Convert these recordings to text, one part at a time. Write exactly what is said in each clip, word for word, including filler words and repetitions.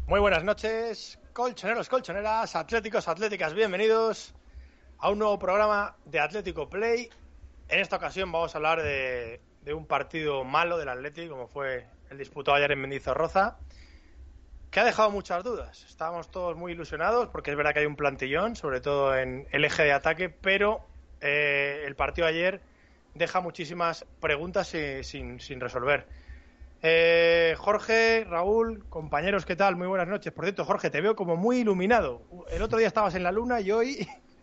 Muy buenas noches, colchoneros, colchoneras, atléticos, atléticas, bienvenidos a un nuevo programa de Atlético Play. En esta ocasión vamos a hablar de, de un partido malo del Atleti, como fue el disputado ayer en Mendizorroza, que ha dejado muchas dudas. Estábamos todos muy ilusionados porque es verdad que hay un plantillón, sobre todo en el eje de ataque, pero eh, el partido ayer deja muchísimas preguntas sin, sin, sin resolver. Eh, Jorge, Raúl, compañeros, ¿qué tal? Muy buenas noches. Por cierto, Jorge, te veo como muy iluminado. El otro día estabas en la luna y hoy...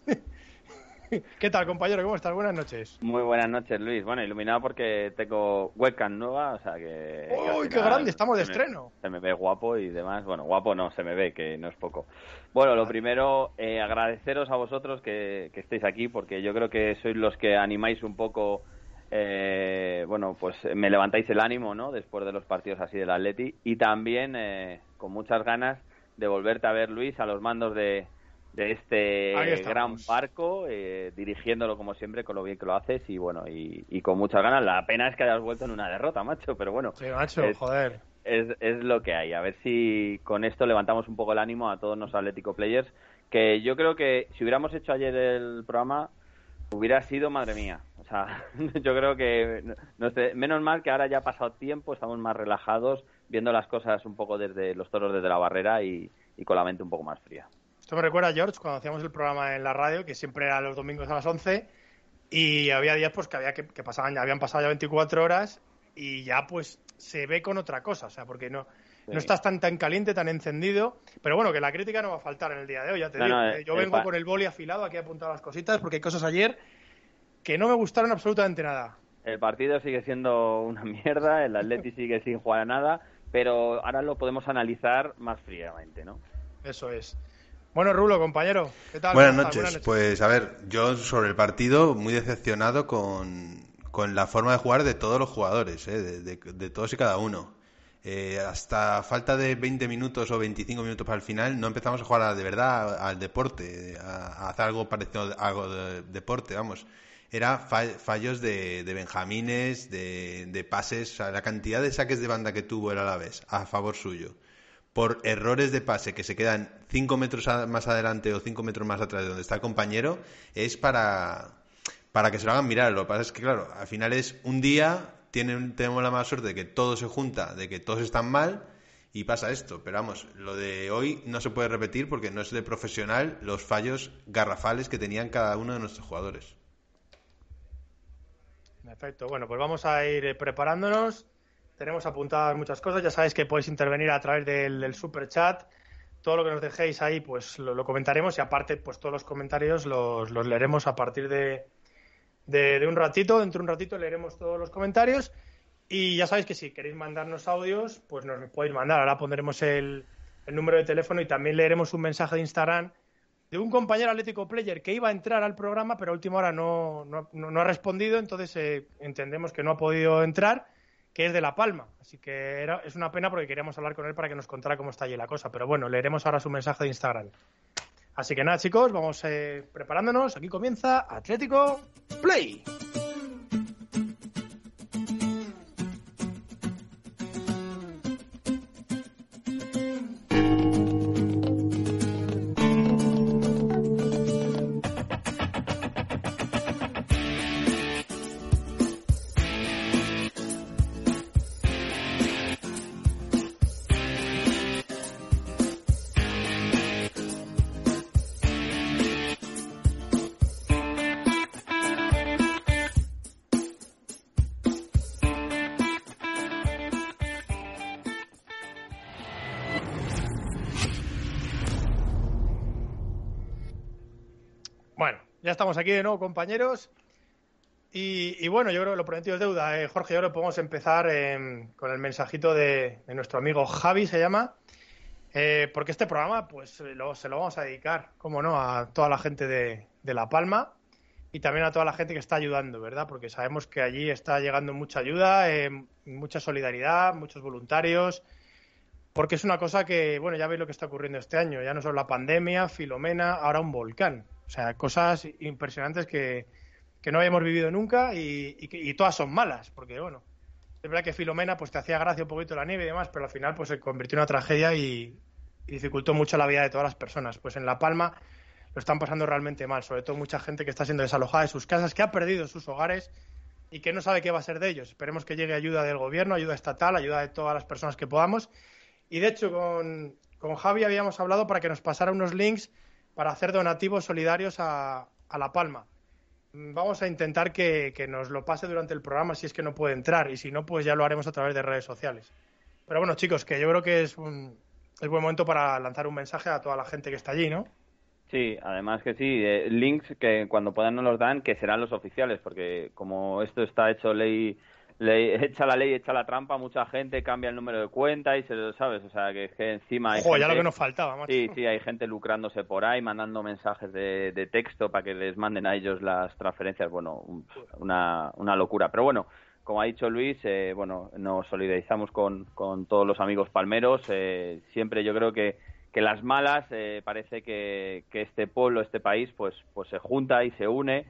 ¿Qué tal, compañero? ¿Cómo estás? Buenas noches. Muy buenas noches, Luis. Bueno, iluminado porque tengo webcam nueva, o sea que... ¡Uy, qué grande! Estamos de se estreno. Me, se me ve guapo y demás. Bueno, guapo no, se me ve, que no es poco. Bueno, lo primero, eh, agradeceros a vosotros que, que estéis aquí, porque yo creo que sois los que animáis un poco... Eh, bueno, pues me levantáis el ánimo, ¿no? Después de los partidos así del Atleti. Y también eh, con muchas ganas de volverte a ver, Luis, a los mandos de, de este gran barco, eh, dirigiéndolo como siempre, con lo bien que lo haces. Y bueno, y, y con muchas ganas. La pena es que hayas vuelto en una derrota, macho, pero bueno. Sí, macho, es, joder. Es, es lo que hay. A ver si con esto levantamos un poco el ánimo a todos los Atlético Players. Que yo creo que si hubiéramos hecho ayer el programa, hubiera sido, madre mía. O sea, yo creo que no sé, menos mal que ahora ya ha pasado tiempo, estamos más relajados, viendo las cosas un poco desde los toros desde la barrera y, y con la mente un poco más fría. Esto me recuerda, George, cuando hacíamos el programa en la radio, que siempre era los domingos a las once, y había días pues que había que, que pasaban, habían pasado ya veinticuatro horas y ya pues se ve con otra cosa, o sea, porque no, sí. no estás tan tan caliente, tan encendido, pero bueno, que la crítica no va a faltar en el día de hoy, ya te no, digo. No, yo vengo pa- con el boli afilado, aquí he apuntado las cositas, porque hay cosas ayer que no me gustaron absolutamente nada. El partido sigue siendo una mierda, el Atleti sigue sin jugar a nada, pero ahora lo podemos analizar más fríamente, ¿no? Eso es. Bueno, Rulo, compañero, ¿qué tal? Buenas noches. Buenas noches. Pues a ver, yo sobre el partido muy decepcionado con, con la forma de jugar de todos los jugadores, ¿eh? de, de, de todos y cada uno. Eh, hasta falta de veinte minutos o veinticinco minutos para el final no empezamos a jugar a, de verdad al deporte, a, a hacer algo parecido a algo de deporte, vamos. Era fallos de, de benjamines, de, de pases, o sea, la cantidad de saques de banda que tuvo el Alavés a favor suyo, por errores de pase que se quedan cinco metros más adelante o cinco metros más atrás de donde está el compañero, es para, para que se lo hagan mirar. Lo que pasa es que, claro, al final es un día, tienen, tenemos la mala suerte de que todo se junta, de que todos están mal y pasa esto. Pero vamos, lo de hoy no se puede repetir porque no es de profesional los fallos garrafales que tenían cada uno de nuestros jugadores. Perfecto, bueno, pues vamos a ir preparándonos. Tenemos apuntadas muchas cosas. Ya sabéis que podéis intervenir a través del, del super chat. Todo lo que nos dejéis ahí, pues lo, lo comentaremos. Y aparte, pues todos los comentarios los, los leeremos a partir de, de, de un ratito. Dentro de un ratito leeremos todos los comentarios. Y ya sabéis que si queréis mandarnos audios, pues nos los podéis mandar. Ahora pondremos el, el número de teléfono y también leeremos un mensaje de Instagram de un compañero Atlético Player que iba a entrar al programa, pero a última hora no, no, no ha respondido. Entonces eh, entendemos que no ha podido entrar, que es de La Palma, así que era, es una pena porque queríamos hablar con él para que nos contara cómo está allí la cosa, pero bueno, leeremos ahora su mensaje de Instagram. Así que nada, chicos, vamos eh, preparándonos, aquí comienza Atlético Play. Ya estamos aquí de nuevo, compañeros. Y, y bueno, yo creo que lo prometido es deuda. Eh, Jorge, yo creo que podemos empezar eh, con el mensajito de, de nuestro amigo Javi, se llama. Eh, porque este programa, pues lo, se lo vamos a dedicar, como no, a toda la gente de, de La Palma y también a toda la gente que está ayudando, ¿verdad? Porque sabemos que allí está llegando mucha ayuda, eh, mucha solidaridad, muchos voluntarios. Porque es una cosa que, bueno, ya veis lo que está ocurriendo este año. Ya no solo la pandemia, Filomena, ahora un volcán. O sea, cosas impresionantes que, que no habíamos vivido nunca y, y, y todas son malas. Porque, bueno, es verdad que Filomena pues te hacía gracia un poquito la nieve y demás, pero al final pues se convirtió en una tragedia y, y dificultó mucho la vida de todas las personas. Pues en La Palma lo están pasando realmente mal, sobre todo mucha gente que está siendo desalojada de sus casas, que ha perdido sus hogares y que no sabe qué va a ser de ellos. Esperemos que llegue ayuda del gobierno, ayuda estatal, ayuda de todas las personas que podamos. Y de hecho con, con Javi habíamos hablado para que nos pasara unos links para hacer donativos solidarios a, a La Palma. Vamos a intentar que, que nos lo pase durante el programa si es que no puede entrar, y si no, pues ya lo haremos a través de redes sociales. Pero bueno, chicos, que yo creo que es un es buen momento para lanzar un mensaje a toda la gente que está allí, ¿no? Sí, además que sí, eh, links que cuando puedan nos los dan, que serán los oficiales, porque como esto está hecho ley, ley echa la ley, echa la trampa, mucha gente cambia el número de cuenta y se lo sabes, o sea, que, que encima hay Joder, gente, ya lo que nos faltaba, macho. Sí, sí, hay gente lucrándose por ahí, mandando mensajes de, de texto para que les manden a ellos las transferencias, bueno, una, una locura, pero bueno, como ha dicho Luis, eh, bueno, nos solidarizamos con, con todos los amigos palmeros. Eh, siempre yo creo que, que las malas, eh, parece que, que este pueblo, este país, pues, pues se junta y se une.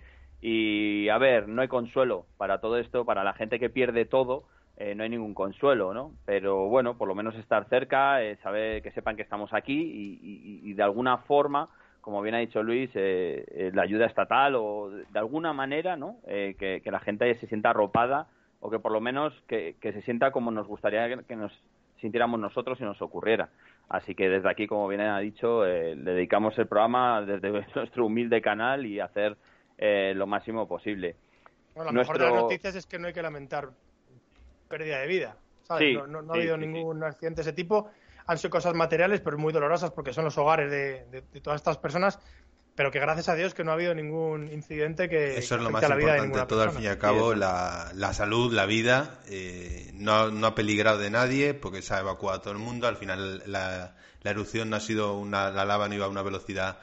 Y, a ver, no hay consuelo para todo esto, para la gente que pierde todo, eh, no hay ningún consuelo, ¿no? Pero, bueno, por lo menos estar cerca, eh, saber que sepan que estamos aquí y, y, y de alguna forma, como bien ha dicho Luis, eh, eh, la ayuda estatal o de, de alguna manera, ¿no? Eh, que, que la gente se sienta arropada, o que por lo menos que, que se sienta como nos gustaría que, que nos sintiéramos nosotros si nos ocurriera. Así que desde aquí, como bien ha dicho, eh, le dedicamos el programa desde nuestro humilde canal y hacer eh, lo máximo posible. Bueno, la Nuestro... mejor de las noticias es que no hay que lamentar pérdida de vida, ¿sabes? Sí, no, no, no sí, ha habido sí, ningún sí. accidente de ese tipo. Han sido cosas materiales, pero muy dolorosas porque son los hogares de, de, de todas estas personas. Pero que gracias a Dios que no ha habido ningún incidente que Eso es lo afecte más a la vida de importante, ninguna todo persona. al fin y al cabo, Sí, la, la salud, la vida, eh, no, no ha peligrado de nadie porque se ha evacuado a todo el mundo. Al final la, la erupción no ha sido una, la lava no iba a una velocidad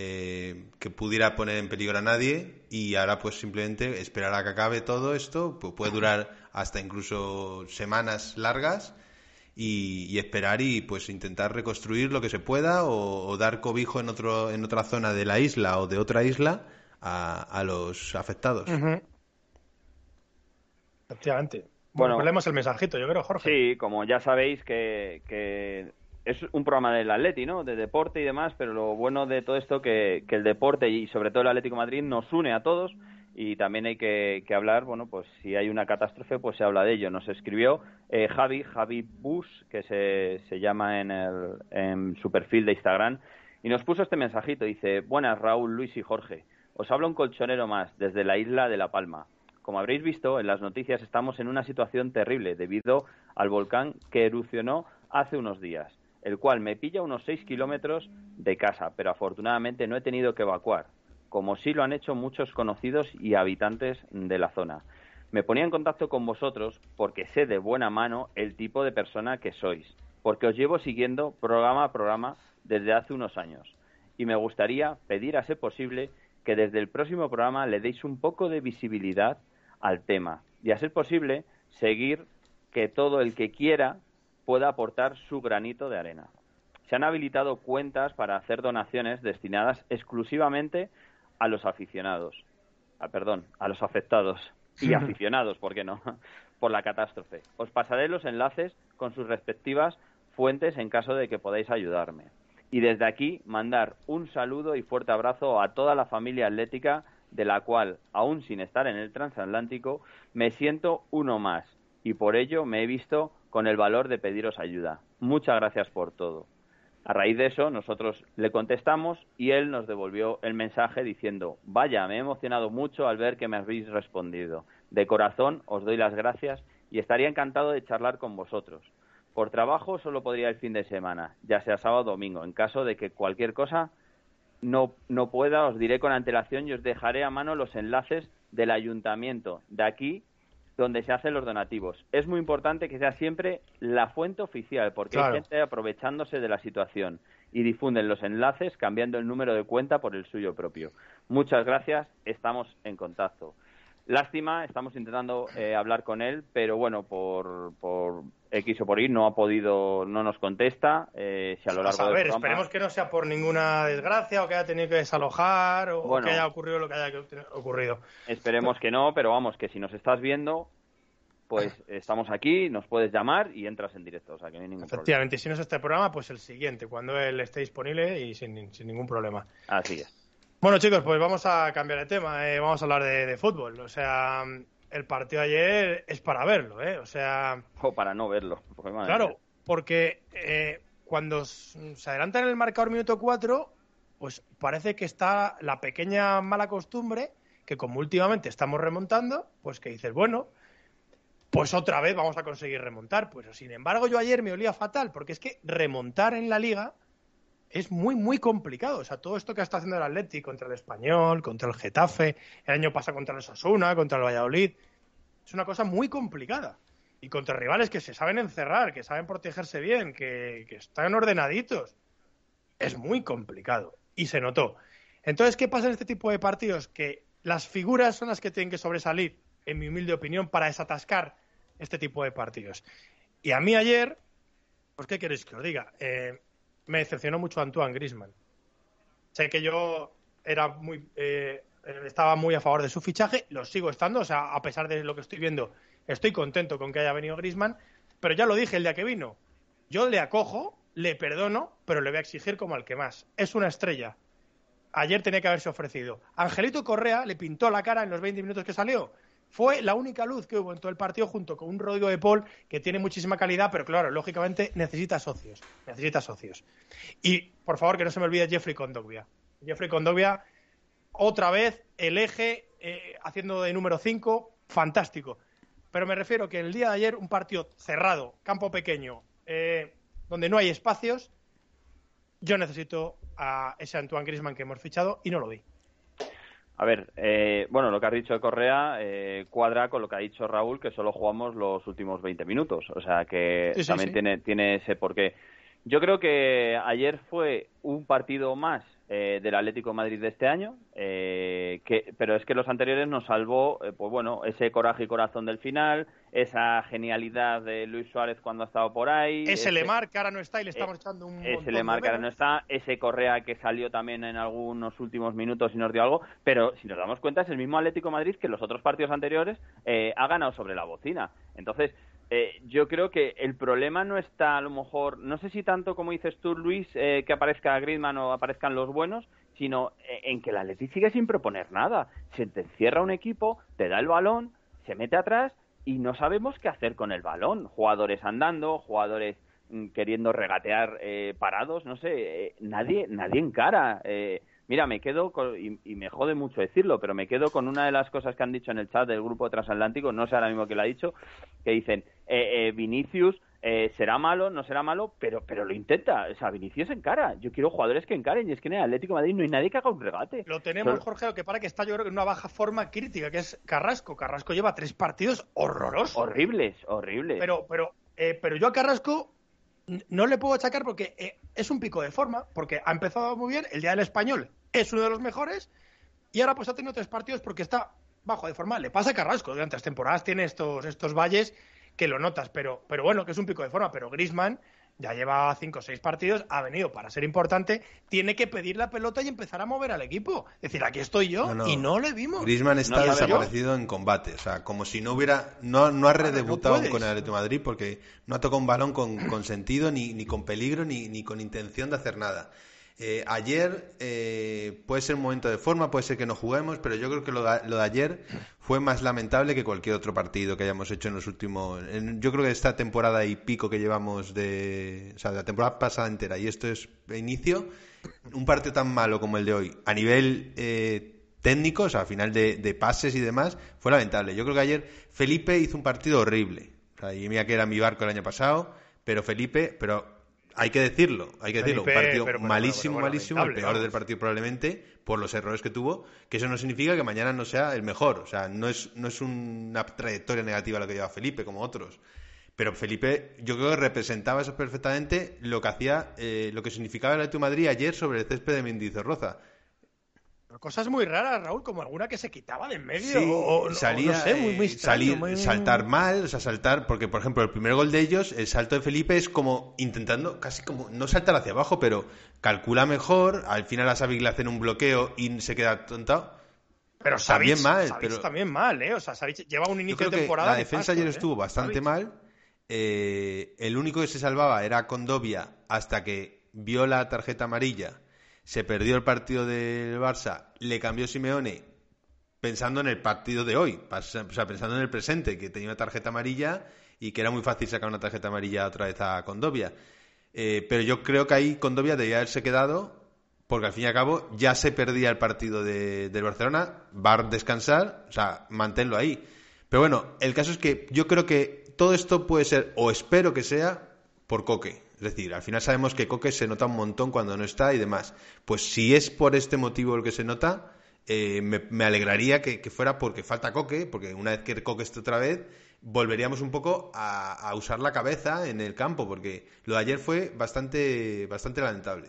eh, que pudiera poner en peligro a nadie, y ahora pues simplemente esperar a que acabe todo esto, pues puede durar hasta incluso semanas largas. Y, y esperar y pues intentar reconstruir lo que se pueda, o, o dar cobijo en otro en otra zona de la isla o de otra isla a, a los afectados. Uh-huh. Efectivamente. Bueno, Bueno, pues leemos el mensajito, yo creo, Jorge. Sí, como ya sabéis que, que es un programa del Atleti, ¿no? De deporte y demás, pero lo bueno de todo esto que, que el deporte y sobre todo el Atlético de Madrid nos une a todos. Y también hay que, que hablar, bueno, pues si hay una catástrofe, pues se habla de ello. Nos escribió eh, Javi, Javi Bus, que se, se llama en, el, en su perfil de Instagram, y nos puso este mensajito. Dice: buenas, Raúl, Luis y Jorge. Os habla un colchonero más, desde la isla de La Palma. Como habréis visto en las noticias, estamos en una situación terrible debido al volcán que erupcionó hace unos días, el cual me pilla a unos seis kilómetros de casa, pero afortunadamente no he tenido que evacuar, como sí lo han hecho muchos conocidos y habitantes de la zona. Me ponía en contacto con vosotros porque sé de buena mano el tipo de persona que sois, porque os llevo siguiendo programa a programa desde hace unos años, y me gustaría pedir, a ser posible, que desde el próximo programa le deis un poco de visibilidad al tema, y a ser posible seguir que todo el que quiera pueda aportar su granito de arena. Se han habilitado cuentas para hacer donaciones destinadas exclusivamente a los aficionados, ah, perdón, a los afectados y aficionados, ¿por qué no?, por la catástrofe. Os pasaré los enlaces con sus respectivas fuentes en caso de que podáis ayudarme. Y desde aquí mandar un saludo y fuerte abrazo a toda la familia atlética, de la cual, aún sin estar en el transatlántico, me siento uno más, y por ello me he visto con el valor de pediros ayuda. Muchas gracias por todo. A raíz de eso, nosotros le contestamos y él nos devolvió el mensaje diciendo: vaya, me he emocionado mucho al ver que me habéis respondido. De corazón os doy las gracias y estaría encantado de charlar con vosotros. Por trabajo solo podría el fin de semana, ya sea sábado o domingo. En caso de que cualquier cosa no, no pueda, os diré con antelación y os dejaré a mano los enlaces del ayuntamiento de aquí, donde se hacen los donativos. Es muy importante que sea siempre la fuente oficial, porque claro, hay gente aprovechándose de la situación y difunden los enlaces cambiando el número de cuenta por el suyo propio. Muchas gracias, estamos en contacto. Lástima, estamos intentando eh, hablar con él, pero bueno, por, por X o por Y no ha podido, no nos contesta. Eh, si a lo largo a ver, del programa... esperemos que no sea por ninguna desgracia o que haya tenido que desalojar o, bueno, o que haya ocurrido lo que haya ocurrido. Esperemos que no, pero vamos, que si nos estás viendo, pues estamos aquí, nos puedes llamar y entras en directo, o sea que no hay ningún Efectivamente, problema. si no es este programa, pues el siguiente, cuando él esté disponible y sin, sin ningún problema. Así es. Bueno, chicos, pues vamos a cambiar de tema, eh, vamos a hablar de, de fútbol. O sea, el partido de ayer es para verlo, ¿eh? O sea... O para no verlo. Porque, claro, mía. porque eh, cuando se adelanta en el marcador minuto cuatro, pues parece que está la pequeña mala costumbre que como últimamente estamos remontando, pues que dices, bueno, pues otra vez vamos a conseguir remontar. Pues sin embargo, yo ayer me olía fatal, porque es que remontar en la Liga es muy, muy complicado. O sea, todo esto que está haciendo el Atleti contra el Español, contra el Getafe, el año pasado contra el Osasuna, contra el Valladolid, es una cosa muy complicada. Y contra rivales que se saben encerrar, que saben protegerse bien, que, que están ordenaditos. Es muy complicado. Y se notó. Entonces, ¿qué pasa en este tipo de partidos? Que las figuras son las que tienen que sobresalir, en mi humilde opinión, para desatascar este tipo de partidos. Y a mí ayer, pues ¿qué queréis que os diga? Eh, me decepcionó mucho Antoine Griezmann. Sé que yo era muy, eh, estaba muy a favor de su fichaje, lo sigo estando, o sea, a pesar de lo que estoy viendo, estoy contento con que haya venido Griezmann, pero ya lo dije el día que vino, yo le acojo, le perdono, pero le voy a exigir como al que más. Es una estrella. Ayer tenía que haberse ofrecido. Angelito Correa le pintó la cara en los veinte minutos que salió. Fue la única luz que hubo en todo el partido junto con un Rodrigo de Paul que tiene muchísima calidad, pero claro, lógicamente necesita socios. Necesita socios. Y, por favor, que no se me olvide Jeffrey Kondogbia. Jeffrey Kondogbia, otra vez, el eje, eh, haciendo de número cinco, fantástico. Pero me refiero que el día de ayer, un partido cerrado, campo pequeño, eh, donde no hay espacios, yo necesito a ese Antoine Griezmann que hemos fichado y no lo vi. A ver, eh, bueno, lo que has dicho de Correa eh, cuadra con lo que ha dicho Raúl, que solo jugamos los últimos veinte minutos. O sea, que sí, sí, también sí. Tiene, tiene ese porqué. Yo creo que ayer fue un partido más eh, del Atlético de Madrid de este año, eh, que, pero es que los anteriores nos salvó, eh, pues bueno, ese coraje y corazón del final, esa genialidad de Luis Suárez cuando ha estado por ahí. Ese, ese Lemar que ahora no está y le estamos eh, echando un Ese montón Lemar de que ahora no está, ese Correa que salió también en algunos últimos minutos y nos dio algo, pero si nos damos cuenta es el mismo Atlético de Madrid que los otros partidos anteriores eh, ha ganado sobre la bocina. Entonces, Eh, yo creo que el problema no está, a lo mejor, no sé si tanto como dices tú, Luis, eh, que aparezca Griezmann o aparezcan los buenos, sino en que el Atleti sigue sin proponer nada. Se te encierra un equipo, te da el balón, se mete atrás y no sabemos qué hacer con el balón. Jugadores andando, jugadores mm, queriendo regatear eh, parados, no sé, eh, nadie, nadie encara. Eh, Mira, me quedo, con, y, y me jode mucho decirlo, pero me quedo con una de las cosas que han dicho en el chat del grupo transatlántico, no sé ahora mismo quién lo ha dicho, que dicen, eh, eh, Vinicius eh, será malo, no será malo, pero pero lo intenta. O sea, Vinicius encara. Yo quiero jugadores que encaren, y es que en el Atlético de Madrid no hay nadie que haga un regate. Lo tenemos, Solo... Jorge, lo que para que está yo creo que en una baja forma crítica, que es Carrasco. Carrasco lleva tres partidos horrorosos. Horribles, horribles. Pero, pero, eh, pero yo a Carrasco no le puedo achacar porque eh, es un pico de forma, porque ha empezado muy bien, el día del Español es uno de los mejores, y ahora pues ha tenido tres partidos porque está bajo de forma. Le pasa a Carrasco, durante las temporadas tiene estos, estos valles que lo notas, pero, pero bueno, que es un pico de forma. Pero Griezmann ya lleva cinco o seis partidos, ha venido para ser importante, tiene que pedir la pelota y empezar a mover al equipo. Es decir, aquí estoy yo no, no. y no le vimos. Griezmann está no desaparecido en combate, o sea, como si no hubiera, no, no ha redebutado no con el Atlético de Madrid porque no ha tocado un balón con, con sentido, ni, ni con peligro, ni, ni con intención de hacer nada. Eh, ayer eh, puede ser un momento de forma, puede ser que no juguemos, pero yo creo que lo de, lo de ayer fue más lamentable que cualquier otro partido que hayamos hecho en los últimos... En, yo creo que esta temporada y pico que llevamos de... O sea, de la temporada pasada entera, y esto es inicio, un partido tan malo como el de hoy, a nivel eh, técnico, o sea, a final de, de pases y demás, fue lamentable. Yo creo que ayer Felipe hizo un partido horrible. O sea, y mira que era mi barco el año pasado, pero Felipe... pero hay que decirlo, hay que decirlo, Felipe, un partido pero, pero, malísimo, bueno, bueno, malísimo, el peor vamos. del partido probablemente, por los errores que tuvo, que eso no significa que mañana no sea el mejor, o sea, no es, no es una trayectoria negativa lo que lleva Felipe, como otros, pero Felipe yo creo que representaba eso perfectamente lo que hacía, eh, lo que significaba el Atlético de Madrid ayer sobre el césped de Mendizorroza. Cosas muy raras, Raúl, como alguna que se quitaba de en medio sí, o, o salía, no sé, muy, muy extraño, salir, muy... saltar mal, o sea, saltar, porque por ejemplo el primer gol de ellos, el salto de Felipe es como intentando, casi como, no saltar hacia abajo, pero calcula mejor, al final a Xavi le hacen un bloqueo y se queda tontado. Pero Savic también mal, Savic pero... también mal, ¿eh? O sea, Savic lleva un inicio Yo creo de que temporada. la defensa nefasto, ayer ¿eh? estuvo bastante Savic. mal. Eh, el único que se salvaba era Condovia hasta que vio la tarjeta amarilla. Se perdió el partido del Barça, le cambió Simeone pensando en el partido de hoy, o sea, pensando en el presente, que tenía una tarjeta amarilla y que era muy fácil sacar una tarjeta amarilla otra vez a Condovia. Eh, pero yo creo que ahí Condovia debía haberse quedado, porque al fin y al cabo ya se perdía el partido de, del Barcelona, va a descansar, o sea, manténlo ahí. Pero bueno, el caso es que yo creo que todo esto puede ser, o espero que sea, por Coque. Es decir, al final sabemos que Coque se nota un montón cuando no está y demás. Pues si es por este motivo el que se nota, eh, me, me alegraría que, que fuera porque falta Coque, porque una vez que Coque esté otra vez, volveríamos un poco a, a usar la cabeza en el campo, porque lo de ayer fue bastante, bastante lamentable.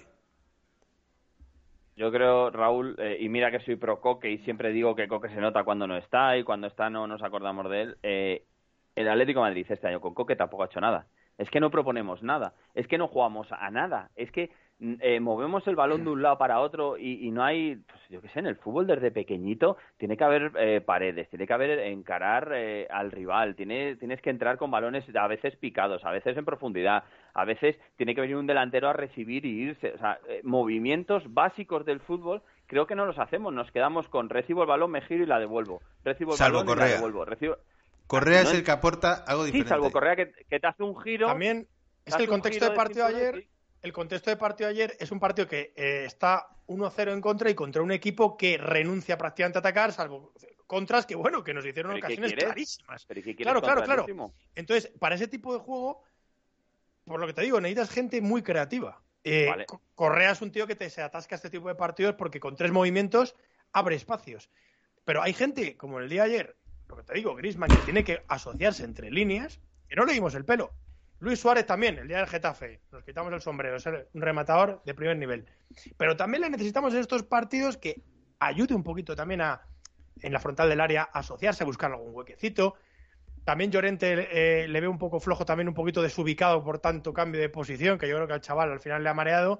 Yo creo, Raúl, eh, y mira que soy pro Coque y siempre digo que Coque se nota cuando no está y cuando está no nos acordamos de él. Eh, el Atlético de Madrid este año con Coque tampoco ha hecho nada. Es que no proponemos nada, es que no jugamos a nada, es que eh, movemos el balón de un lado para otro y, y no hay, pues yo qué sé, en el fútbol desde pequeñito tiene que haber eh, paredes, tiene que haber encarar eh, al rival, tiene, tienes que entrar con balones a veces picados, a veces en profundidad, a veces tiene que venir un delantero a recibir y irse, o sea, eh, movimientos básicos del fútbol creo que no los hacemos, nos quedamos con recibo el balón, me giro y la devuelvo, recibo el Salvo balón Correa. y la devuelvo, recibo... Correa no es el que aporta algo diferente. Sí, salvo Correa que, que te hace un giro. También es que el contexto de partido de ayer, el contexto de partido de ayer es un partido que eh, está uno cero en contra y contra un equipo que renuncia prácticamente a atacar, salvo contras que, bueno, que nos hicieron ocasiones clarísimas. ¿Pero qué claro, claro, claro. Último? Entonces, para ese tipo de juego, por lo que te digo, necesitas gente muy creativa. Eh, vale. Correa es un tío que te se atasca a este tipo de partidos porque con tres movimientos abre espacios. Pero hay gente, como el día de ayer, lo que te digo, Griezmann, que tiene que asociarse entre líneas, que no le dimos el pelo. Luis Suárez también, el día del Getafe, nos quitamos el sombrero, es un rematador de primer nivel. Pero también le necesitamos en estos partidos que ayude un poquito también a, en la frontal del área, a asociarse, a buscar algún huequecito. También Llorente eh, le ve un poco flojo, también un poquito desubicado por tanto cambio de posición, que yo creo que al chaval al final le ha mareado.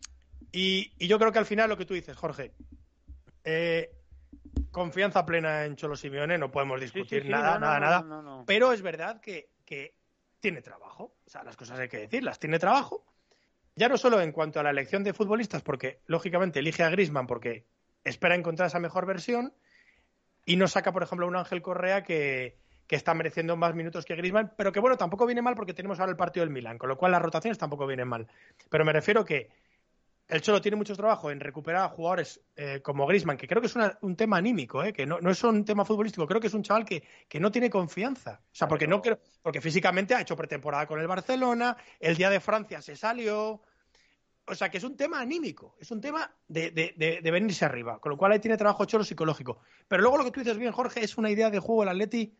Y, y yo creo que al final lo que tú dices, Jorge, eh, confianza plena en Cholo Simeone, no podemos discutir sí, sí, sí, nada, no, nada, no, nada. No, no, no. Pero es verdad que, que tiene trabajo. O sea, las cosas hay que decirlas. Tiene trabajo. Ya no solo en cuanto a la elección de futbolistas, porque lógicamente elige a Griezmann porque espera encontrar esa mejor versión y no saca, por ejemplo, a un Ángel Correa que, que está mereciendo más minutos que Griezmann, pero que bueno, tampoco viene mal porque tenemos ahora el partido del Milan, con lo cual las rotaciones tampoco vienen mal. Pero me refiero que el Cholo tiene mucho trabajo en recuperar a jugadores eh, como Griezmann, que creo que es una, un tema anímico, eh, que no, no es un tema futbolístico, creo que es un chaval que, que no tiene confianza. O sea, porque, no creo, porque físicamente ha hecho pretemporada con el Barcelona, el día de Francia se salió. O sea, que es un tema anímico, es un tema de, de, de, de venirse arriba, con lo cual ahí tiene trabajo Cholo psicológico. Pero luego lo que tú dices bien, Jorge, es una idea de juego. El Atleti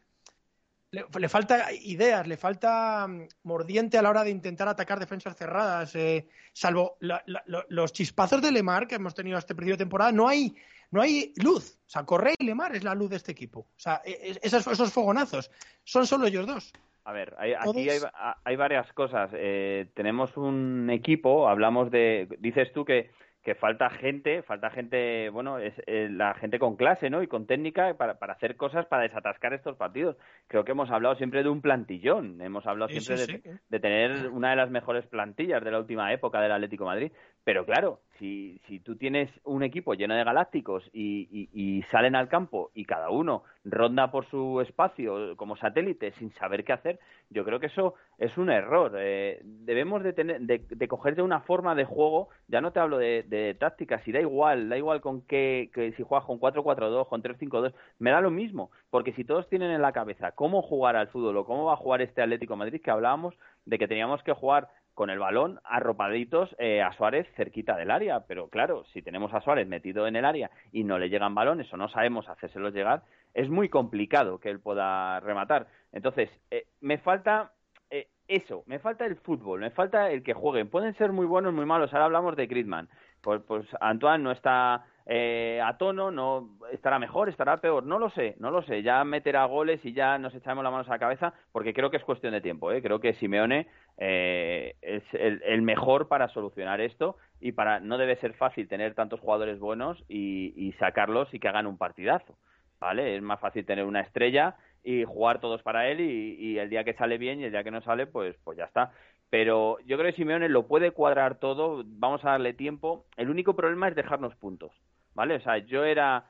le, le falta ideas, le falta mordiente a la hora de intentar atacar defensas cerradas, eh, salvo la, la, los chispazos de Lemar que hemos tenido este principio de temporada, no hay, no hay luz. O sea, Correa y Lemar es la luz de este equipo. O sea, esos, esos fogonazos son solo ellos dos. A ver, hay, aquí hay, hay varias cosas. Eh, tenemos un equipo, hablamos de... Dices tú que, que falta gente, falta gente, bueno, es eh, la gente con clase, ¿no? Y con técnica para, para hacer cosas para desatascar estos partidos. Creo que hemos hablado siempre de un plantillón. Hemos hablado sí, siempre sí, de, sí. de tener una de las mejores plantillas de la última época del Atlético de Madrid. Pero claro, si, si tú tienes un equipo lleno de galácticos y, y, y salen al campo y cada uno ronda por su espacio como satélite sin saber qué hacer, yo creo que eso es un error. Eh, debemos de, tener, de, de coger de una forma de juego, ya no te hablo de, de tácticas, y da igual, da igual con qué, que si juegas con cuatro cuatro dos, con tres cinco dos, me da lo mismo, porque si todos tienen en la cabeza cómo jugar al fútbol o cómo va a jugar este Atlético de Madrid, que hablábamos de que teníamos que jugar con el balón arropaditos eh, a Suárez cerquita del área, pero claro, si tenemos a Suárez metido en el área y no le llegan balones o no sabemos hacérselos llegar, es muy complicado que él pueda rematar. Entonces, eh, me falta eh, eso, me falta el fútbol, me falta el que jueguen. Pueden ser muy buenos, muy malos. Ahora hablamos de Griezmann. Pues, pues Antoine no está eh, a tono, no estará mejor, estará peor, no lo sé, no lo sé. Ya meterá goles y ya nos echaremos las manos a la cabeza, porque creo que es cuestión de tiempo, ¿eh? Creo que Simeone eh, es el, el mejor para solucionar esto y para no debe ser fácil tener tantos jugadores buenos y, y sacarlos y que hagan un partidazo. ¿vale? Es más fácil tener una estrella y jugar todos para él y, y el día que sale bien y el día que no sale, pues, pues ya está. Pero yo creo que Simeone lo puede cuadrar todo, vamos a darle tiempo. El único problema es dejarnos puntos, ¿vale? O sea, yo era...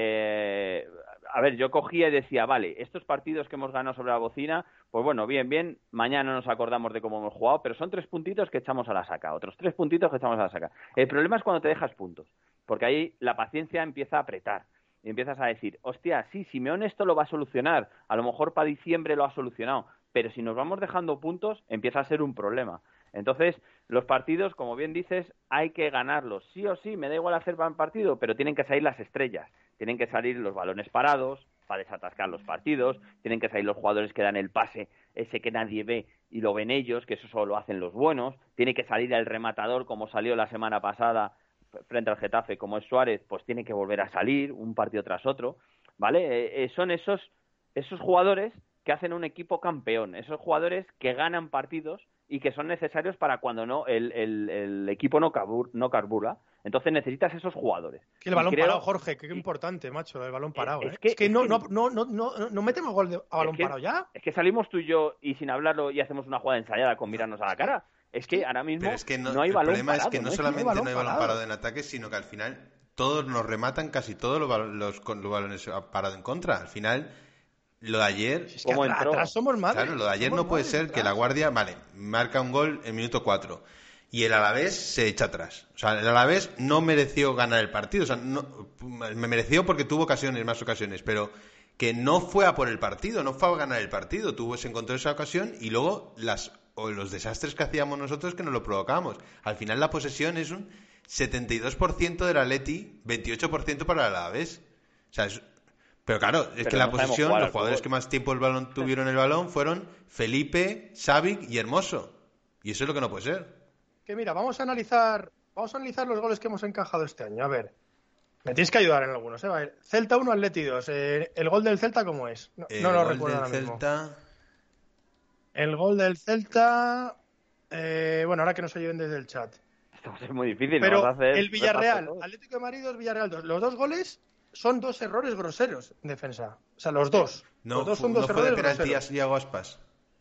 Eh, a ver, yo cogía y decía, vale, estos partidos que hemos ganado sobre la bocina, pues bueno, bien, bien, mañana nos acordamos de cómo hemos jugado, pero son tres puntitos que echamos a la saca, otros tres puntitos que echamos a la saca. El problema es cuando te dejas puntos, porque ahí la paciencia empieza a apretar. Y empiezas a decir, hostia, sí, Simeone esto lo va a solucionar, a lo mejor para diciembre lo ha solucionado, pero si nos vamos dejando puntos, empieza a ser un problema. Entonces, los partidos, como bien dices, hay que ganarlos. Sí o sí, me da igual hacer un partido, pero tienen que salir las estrellas. Tienen que salir los balones parados para desatascar los partidos. Tienen que salir los jugadores que dan el pase, ese que nadie ve y lo ven ellos, que eso solo lo hacen los buenos. Tiene que salir el rematador, como salió la semana pasada frente al Getafe, como es Suárez, pues tiene que volver a salir un partido tras otro, ¿vale? Eh, son esos, esos jugadores que hacen un equipo campeón, esos jugadores que ganan partidos y que son necesarios para cuando no el, el, el equipo no, carbur, no carbura. Entonces necesitas esos jugadores. Que el balón creo... parado, Jorge, qué importante, macho, el balón parado. Es, ¿eh? que, es que, es no, que... No, no, no, no, no metemos gol de, a balón es que, parado ya. Es que salimos tú y yo y sin hablarlo y hacemos una jugada ensayada con mirarnos a la cara. Es que ahora mismo Pero es que no, no hay el balón problema parado. es que no, no solamente no hay balón parado en ataque, sino que al final todos nos rematan casi todos los, los, los balones parados en contra. Al final, lo de ayer... Es que atrás, atrás somos madres. Claro, lo de ayer no puede ser atrás. Que la Guardia, vale, marca un gol en minuto cuatro y el Alavés se echa atrás. O sea, el Alavés no mereció ganar el partido. O sea, no, me mereció porque tuvo ocasiones, más ocasiones, pero que no fue a por el partido, no fue a ganar el partido. Tuvo, se encontró esa ocasión y luego las... o los desastres que hacíamos nosotros que nos lo provocábamos. Al final la posesión es un setenta y dos por ciento del Atleti, veintiocho por ciento para el Alavés. O sea, es... Pero claro, es Pero que no la posesión, los jugadores que más tiempo el balón tuvieron el balón fueron Felipe, Savic y Hermoso. Y eso es lo que no puede ser. Que mira, vamos a analizar, vamos a analizar los goles que hemos encajado este año. A ver, me tienes que ayudar en algunos, ¿eh? A ver, Celta uno, Atleti dos. Eh, ¿El gol del Celta cómo es? No, el no lo gol recuerdo del ahora Celta... mismo. El gol del Celta... Eh, bueno, ahora que nos ayuden desde el chat. Esto va a ser muy difícil. Pero ¿no? hacer el Villarreal, Atlético de Madrid dos, Villarreal dos. Los dos goles son dos errores groseros en defensa. O sea, los dos. No, los dos son no dos fue errores de penalti groseros. a Iago Aspas.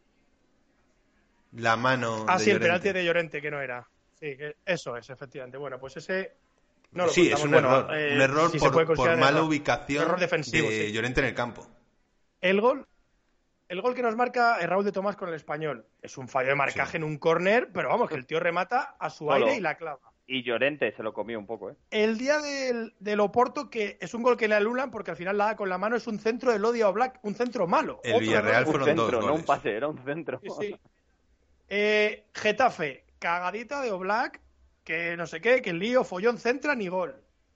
La mano Ah, de sí, Llorente. el penalti de Llorente, que no era. Sí, que eso es, efectivamente. Bueno, pues ese... No lo sí, es un bueno, error. Eh, un error si por, por mala error. ubicación error defensivo, de sí. Llorente en el campo. El gol... El gol que nos marca es Raúl de Tomás con el Español. Es un fallo de marcaje sí. en un córner, pero vamos, que el tío remata a su Solo. aire y la clava. Y Llorente se lo comió un poco, ¿eh? El día del, del Oporto, que es un gol que le anulan porque al final la da con la mano, es un centro del Odia Oblak, un centro malo. El Villarreal fueron un centro, dos no goles. un pase, era un centro. Sí, sí. Eh, Getafe, cagadita de Oblak, que no sé qué, que el lío, follón, centra ni gol.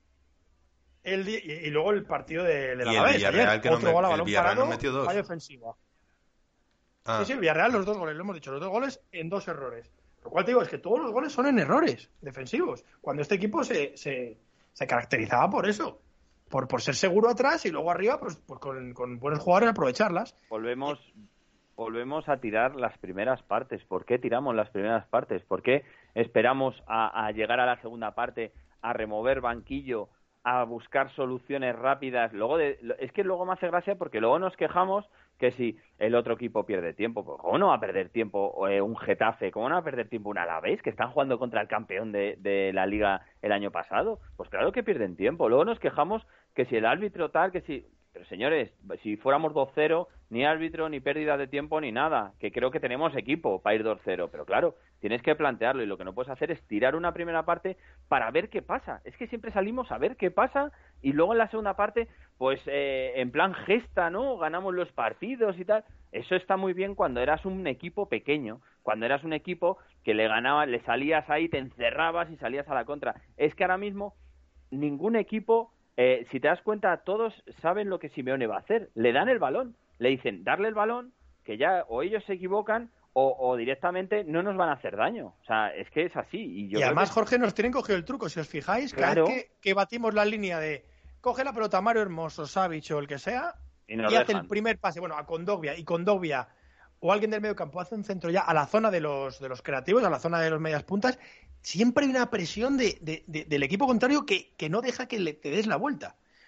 El di- y, y luego el partido de, de la Alavés, ayer, que no otro me, gol a el balón Villarreal parado, no metió dos. falla ofensiva. Ah. Sí, sí, el Villarreal, los dos goles, lo hemos dicho, los dos goles en dos errores. Lo cual te digo es que todos los goles son en errores defensivos. Cuando este equipo se, se, se caracterizaba por eso. Por, por ser seguro atrás y luego arriba, pues, pues con, con buenos jugadores aprovecharlas. Volvemos, volvemos a tirar las primeras partes. ¿Por qué tiramos las primeras partes? ¿Por qué esperamos a, a llegar a la segunda parte, a remover banquillo, a buscar soluciones rápidas? Luego de, es que luego me hace gracia porque luego nos quejamos que si el otro equipo pierde tiempo, pues ¿cómo no va a perder tiempo eh, un Getafe? ¿Cómo no va a perder tiempo un Alavés que están jugando contra el campeón de, de la Liga el año pasado? Pues claro que pierden tiempo. Luego nos quejamos que si el árbitro tal, que si... Pero señores, si fuéramos dos cero, ni árbitro, ni pérdida de tiempo, ni nada, que creo que tenemos equipo para ir dos cero, pero claro, tienes que plantearlo y lo que no puedes hacer es tirar una primera parte para ver qué pasa. Es que siempre salimos a ver qué pasa y luego en la segunda parte, pues eh, en plan gesta, ¿no? Ganamos los partidos y tal. Eso está muy bien cuando eras un equipo pequeño, cuando eras un equipo que le ganabas, le salías ahí, te encerrabas y salías a la contra. Es que ahora mismo ningún equipo... Eh, si te das cuenta, todos saben lo que Simeone va a hacer. Le dan el balón, le dicen darle el balón, que ya o ellos se equivocan o, o directamente no nos van a hacer daño. O sea, es que es así. Y, yo y además, que... Jorge, nos tienen cogido el truco. Si os fijáis, claro. cada vez que, que batimos la línea de coge la pelota Mario Hermoso, Savic o el que sea, y, y hace el primer pase, bueno, a Kondogbia, y Kondogbia o alguien del medio campo hace un centro ya a la zona de los, de los creativos, a la zona de los medias puntas, siempre hay una presión de, de, de, del equipo contrario que, que no deja que le, te des la vuelta. O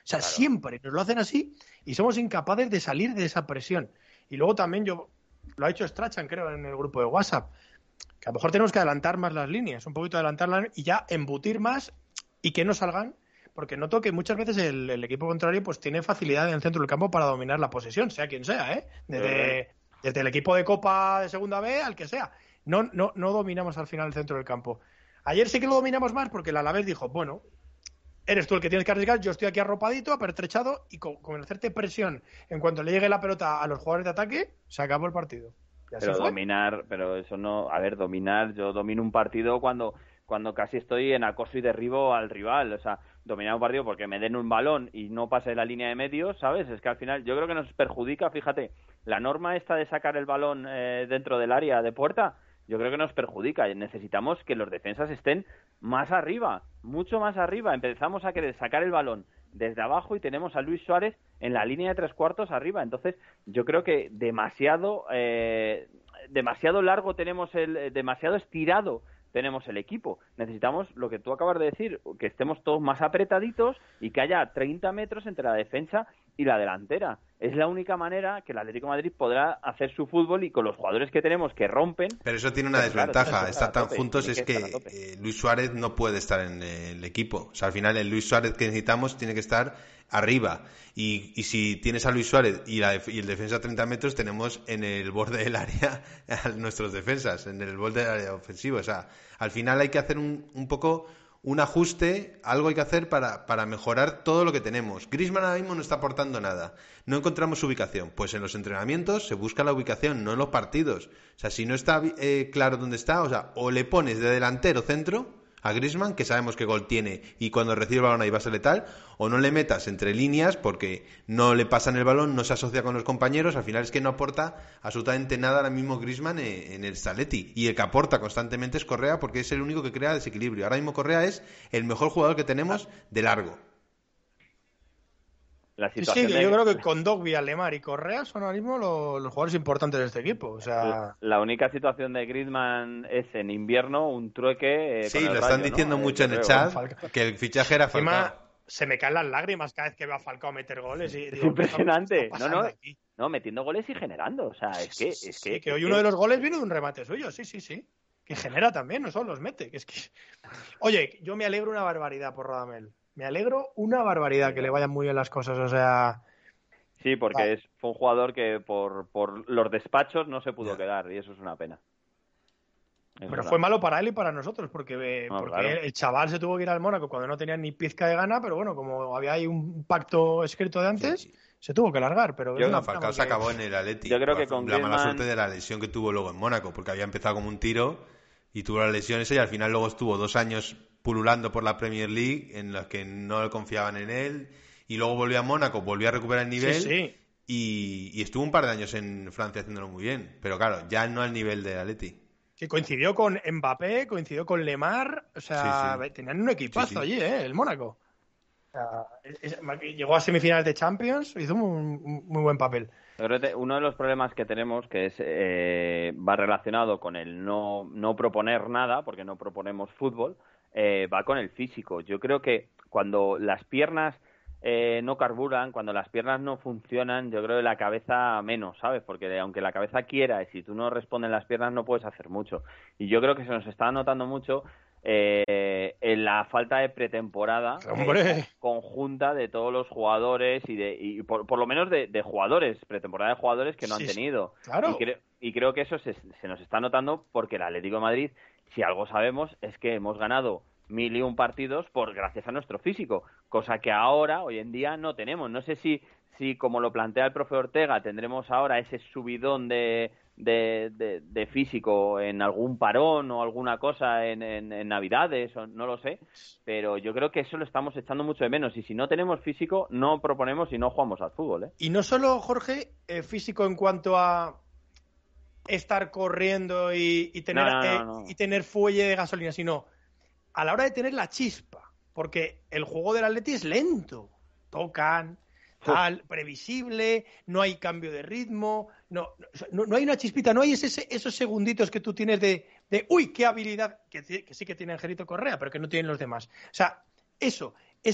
sea, claro. siempre nos lo hacen así y somos incapaces de salir de esa presión. Y luego también yo, lo ha hecho Strachan, creo, en el grupo de WhatsApp, que a lo mejor tenemos que adelantar más las líneas, un poquito adelantarlas y ya embutir más y que no salgan, porque noto que muchas veces el, el equipo contrario pues tiene facilidad en el centro del campo para dominar la posesión, sea quien sea, ¿eh? Desde, desde el equipo de Copa de Segunda B al que sea. No, no, no dominamos al final el centro del campo. Ayer sí que lo dominamos más porque el Alavés dijo, bueno, eres tú el que tienes que arriesgar, yo estoy aquí arropadito, apertrechado, y con, con hacerte presión en cuanto le llegue la pelota a los jugadores de ataque, se acabó el partido. Pero dominar, pero eso no, a ver, dominar, yo domino un partido cuando cuando casi estoy en acoso y derribo al rival, o sea, dominar un partido porque me den un balón y no pase la línea de medios, ¿sabes? Es que al final yo creo que nos perjudica, fíjate, la norma esta de sacar el balón eh, dentro del área de puerta, yo creo que nos perjudica. Necesitamos que los defensas estén más arriba, mucho más arriba. Empezamos a querer sacar el balón desde abajo y tenemos a Luis Suárez en la línea de tres cuartos arriba. Entonces, yo creo que demasiado, eh, demasiado largo tenemos el, demasiado estirado tenemos el equipo. Necesitamos lo que tú acabas de decir, que estemos todos más apretaditos y que haya treinta metros entre la defensa y la delantera. Es la única manera que el Atlético de Madrid podrá hacer su fútbol y con los jugadores que tenemos que rompen. Pero eso tiene una desventaja, claro, estar tan juntos es que, que eh, Luis Suárez no puede estar en el equipo. O sea, al final el Luis Suárez que necesitamos tiene que estar arriba. Y, y si tienes a Luis Suárez y, la, y el defensa a treinta metros, tenemos en el borde del área a nuestros defensas, en el borde del área ofensivo. O sea, al final hay que hacer un, un poco un ajuste, algo hay que hacer para, para mejorar todo lo que tenemos. Griezmann ahora mismo no está aportando nada. No encontramos ubicación. Pues en los entrenamientos se busca la ubicación, no en los partidos. O sea, si no está eh, claro dónde está, o sea, o le pones de delantero centro a Griezmann, que sabemos qué gol tiene y cuando recibe el balón ahí va a ser letal, o no le metas entre líneas porque no le pasan el balón, no se asocia con los compañeros, al final es que no aporta absolutamente nada ahora mismo Griezmann en, en el Saletti, y el que aporta constantemente es Correa porque es el único que crea desequilibrio. Ahora mismo Correa es el mejor jugador que tenemos de largo. La sí, sí, de... yo creo que con Dogbia, Lemar y Correa son ahora mismo los, los jugadores importantes de este equipo. O sea... la, la única situación de Griezmann es en invierno un trueque. Eh, sí, con el lo Rayo, están diciendo ¿no? mucho en el chat que el fichaje era Falcao. Encima, se me caen las lágrimas cada vez que veo a Falcao meter goles. Y, es digo, impresionante. No, no, aquí? no, metiendo goles y generando. O sea, es que. Es que, sí, que es hoy que... uno de los goles vino de un remate suyo. Sí, sí, sí. Que genera también, no solo los mete. Que es que... Oye, yo me alegro una barbaridad por Radamel. Me alegro una barbaridad que le vayan muy bien las cosas. O sea. Sí, porque vale. es, fue un jugador que por, por los despachos no se pudo yeah. quedar y eso es una pena. Es Pero verdad. Fue malo para él y para nosotros porque, no, porque claro. el chaval se tuvo que ir al Mónaco cuando no tenía ni pizca de gana, pero bueno, como había ahí un pacto escrito de antes, sí, sí. se tuvo que largar. Pero Yo, no, Falcao se acabó en el Atleti. Yo creo que con la Griezmann... mala suerte de la lesión que tuvo luego en Mónaco, porque había empezado como un tiro y tuvo la lesión esa y al final luego estuvo dos años pululando por la Premier League en los que no confiaban en él y luego volvió a Mónaco, volvió a recuperar el nivel. Sí, sí. Y, y estuvo un par de años en Francia haciéndolo muy bien, pero claro, ya no al nivel de Atleti. Sí, coincidió con Mbappé, coincidió con Lemar, o sea, sí, sí. tenían un equipazo sí, sí. allí, ¿eh? El Mónaco. O sea, es, es, llegó a semifinales de Champions, hizo un, un muy buen papel. Uno de los problemas que tenemos, que es eh, va relacionado con el no, no proponer nada, porque no proponemos fútbol, eh, va con el físico. Yo creo que cuando las piernas Eh, no carburan, cuando las piernas no funcionan, yo creo que la cabeza menos, ¿sabes? Porque aunque la cabeza quiera y si tú no respondes las piernas no puedes hacer mucho. Y yo creo que se nos está notando mucho eh, en la falta de pretemporada eh, conjunta de todos los jugadores y, de, y por, por lo menos de, de jugadores, pretemporada de jugadores que no sí, han tenido. Claro. Y, cre- y creo que eso se, se nos está notando porque el Atlético de Madrid, si algo sabemos, es que hemos ganado mil y un partidos por gracias a nuestro físico, cosa que ahora, hoy en día, no tenemos. No sé si, si como lo plantea el profe Ortega, tendremos ahora ese subidón de, de, de, de físico en algún parón o alguna cosa en, en, en Navidades, o no lo sé, pero yo creo que eso lo estamos echando mucho de menos y si no tenemos físico, no proponemos y no jugamos al fútbol, ¿eh? Y no solo, Jorge, eh, físico en cuanto a estar corriendo y, y, tener, no, no, eh, no, no. y tener fuelle de gasolina, sino a la hora de tener la chispa, porque el juego del Atleti es lento, tocan, tal, previsible, no hay cambio de ritmo, no, no, no hay una chispita, no hay ese, esos segunditos que tú tienes de, de uy, qué habilidad, que, que sí que tiene Angelito Correa, pero que no tienen los demás. O sea, eso, esa,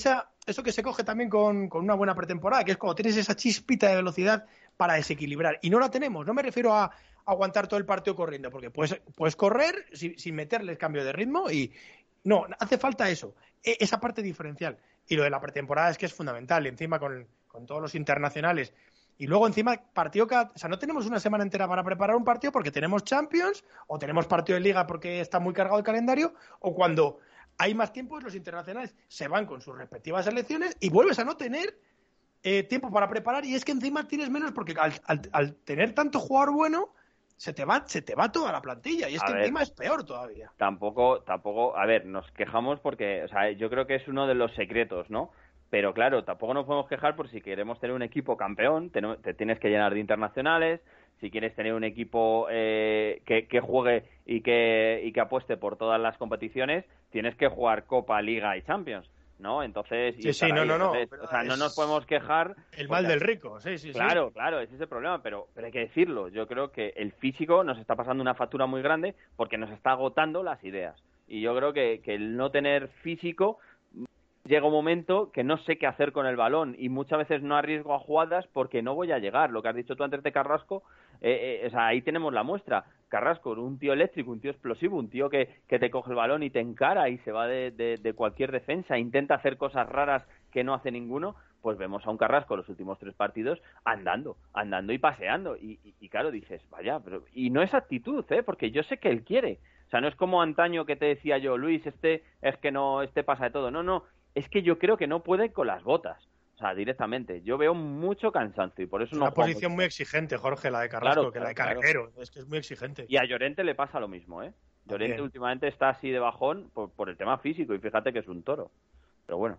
eso que se coge también con, con una buena pretemporada, que es cuando tienes esa chispita de velocidad para desequilibrar. Y no la tenemos. No me refiero a aguantar todo el partido corriendo, porque puedes, puedes correr sin, sin meterles cambio de ritmo y no, hace falta eso, esa parte diferencial. Y lo de la pretemporada es que es fundamental, y encima con, con todos los internacionales. Y luego encima partido cada... O sea, no tenemos una semana entera para preparar un partido porque tenemos Champions, o tenemos partido de Liga porque está muy cargado el calendario, o cuando hay más tiempo los internacionales se van con sus respectivas selecciones y vuelves a no tener eh, tiempo para preparar, y es que encima tienes menos porque al, al, al tener tanto jugador bueno se te va se te va toda la plantilla, y es A que ver, encima es peor todavía. Tampoco, tampoco, a ver, nos quejamos porque, o sea, yo creo que es uno de los secretos, ¿no? Pero claro, tampoco nos podemos quejar por si queremos tener un equipo campeón, te, te tienes que llenar de internacionales. Si quieres tener un equipo eh, que, que juegue y que, y que apueste por todas las competiciones, tienes que jugar Copa, Liga y Champions, ¿no? Entonces, sí, sí, no, ahí. no, no. Entonces, o sea, no nos podemos quejar. El mal del rico, sí, sí, claro, sí. Claro, ese es el problema, pero, pero hay que decirlo. Yo creo que el físico nos está pasando una factura muy grande porque nos está agotando las ideas. Y yo creo que, que el no tener físico, llega un momento que no sé qué hacer con el balón y muchas veces no arriesgo a jugadas porque no voy a llegar. Lo que has dicho tú antes de Carrasco, eh, eh, o sea, ahí tenemos la muestra. Carrasco, un tío eléctrico, un tío explosivo, un tío que, que te coge el balón y te encara y se va de, de, de cualquier defensa, intenta hacer cosas raras que no hace ninguno. Pues vemos a un Carrasco los últimos tres partidos andando, andando y paseando. Y, y, y claro, dices, vaya, pero... Y no es actitud, ¿eh? Porque yo sé que él quiere. O sea, no es como antaño que te decía yo, Luis, este es que no, este pasa de todo. No, no, es que yo creo que no puede con las botas. O sea, directamente. Yo veo mucho cansancio y por eso es no... una posición muy exigente, Jorge, la de Carrasco, claro, que claro, la de Carguero. Claro. Es que es muy exigente. Y a Llorente le pasa lo mismo, ¿eh? Llorente Bien. últimamente está así de bajón por, por el tema físico y fíjate que es un toro. Pero bueno.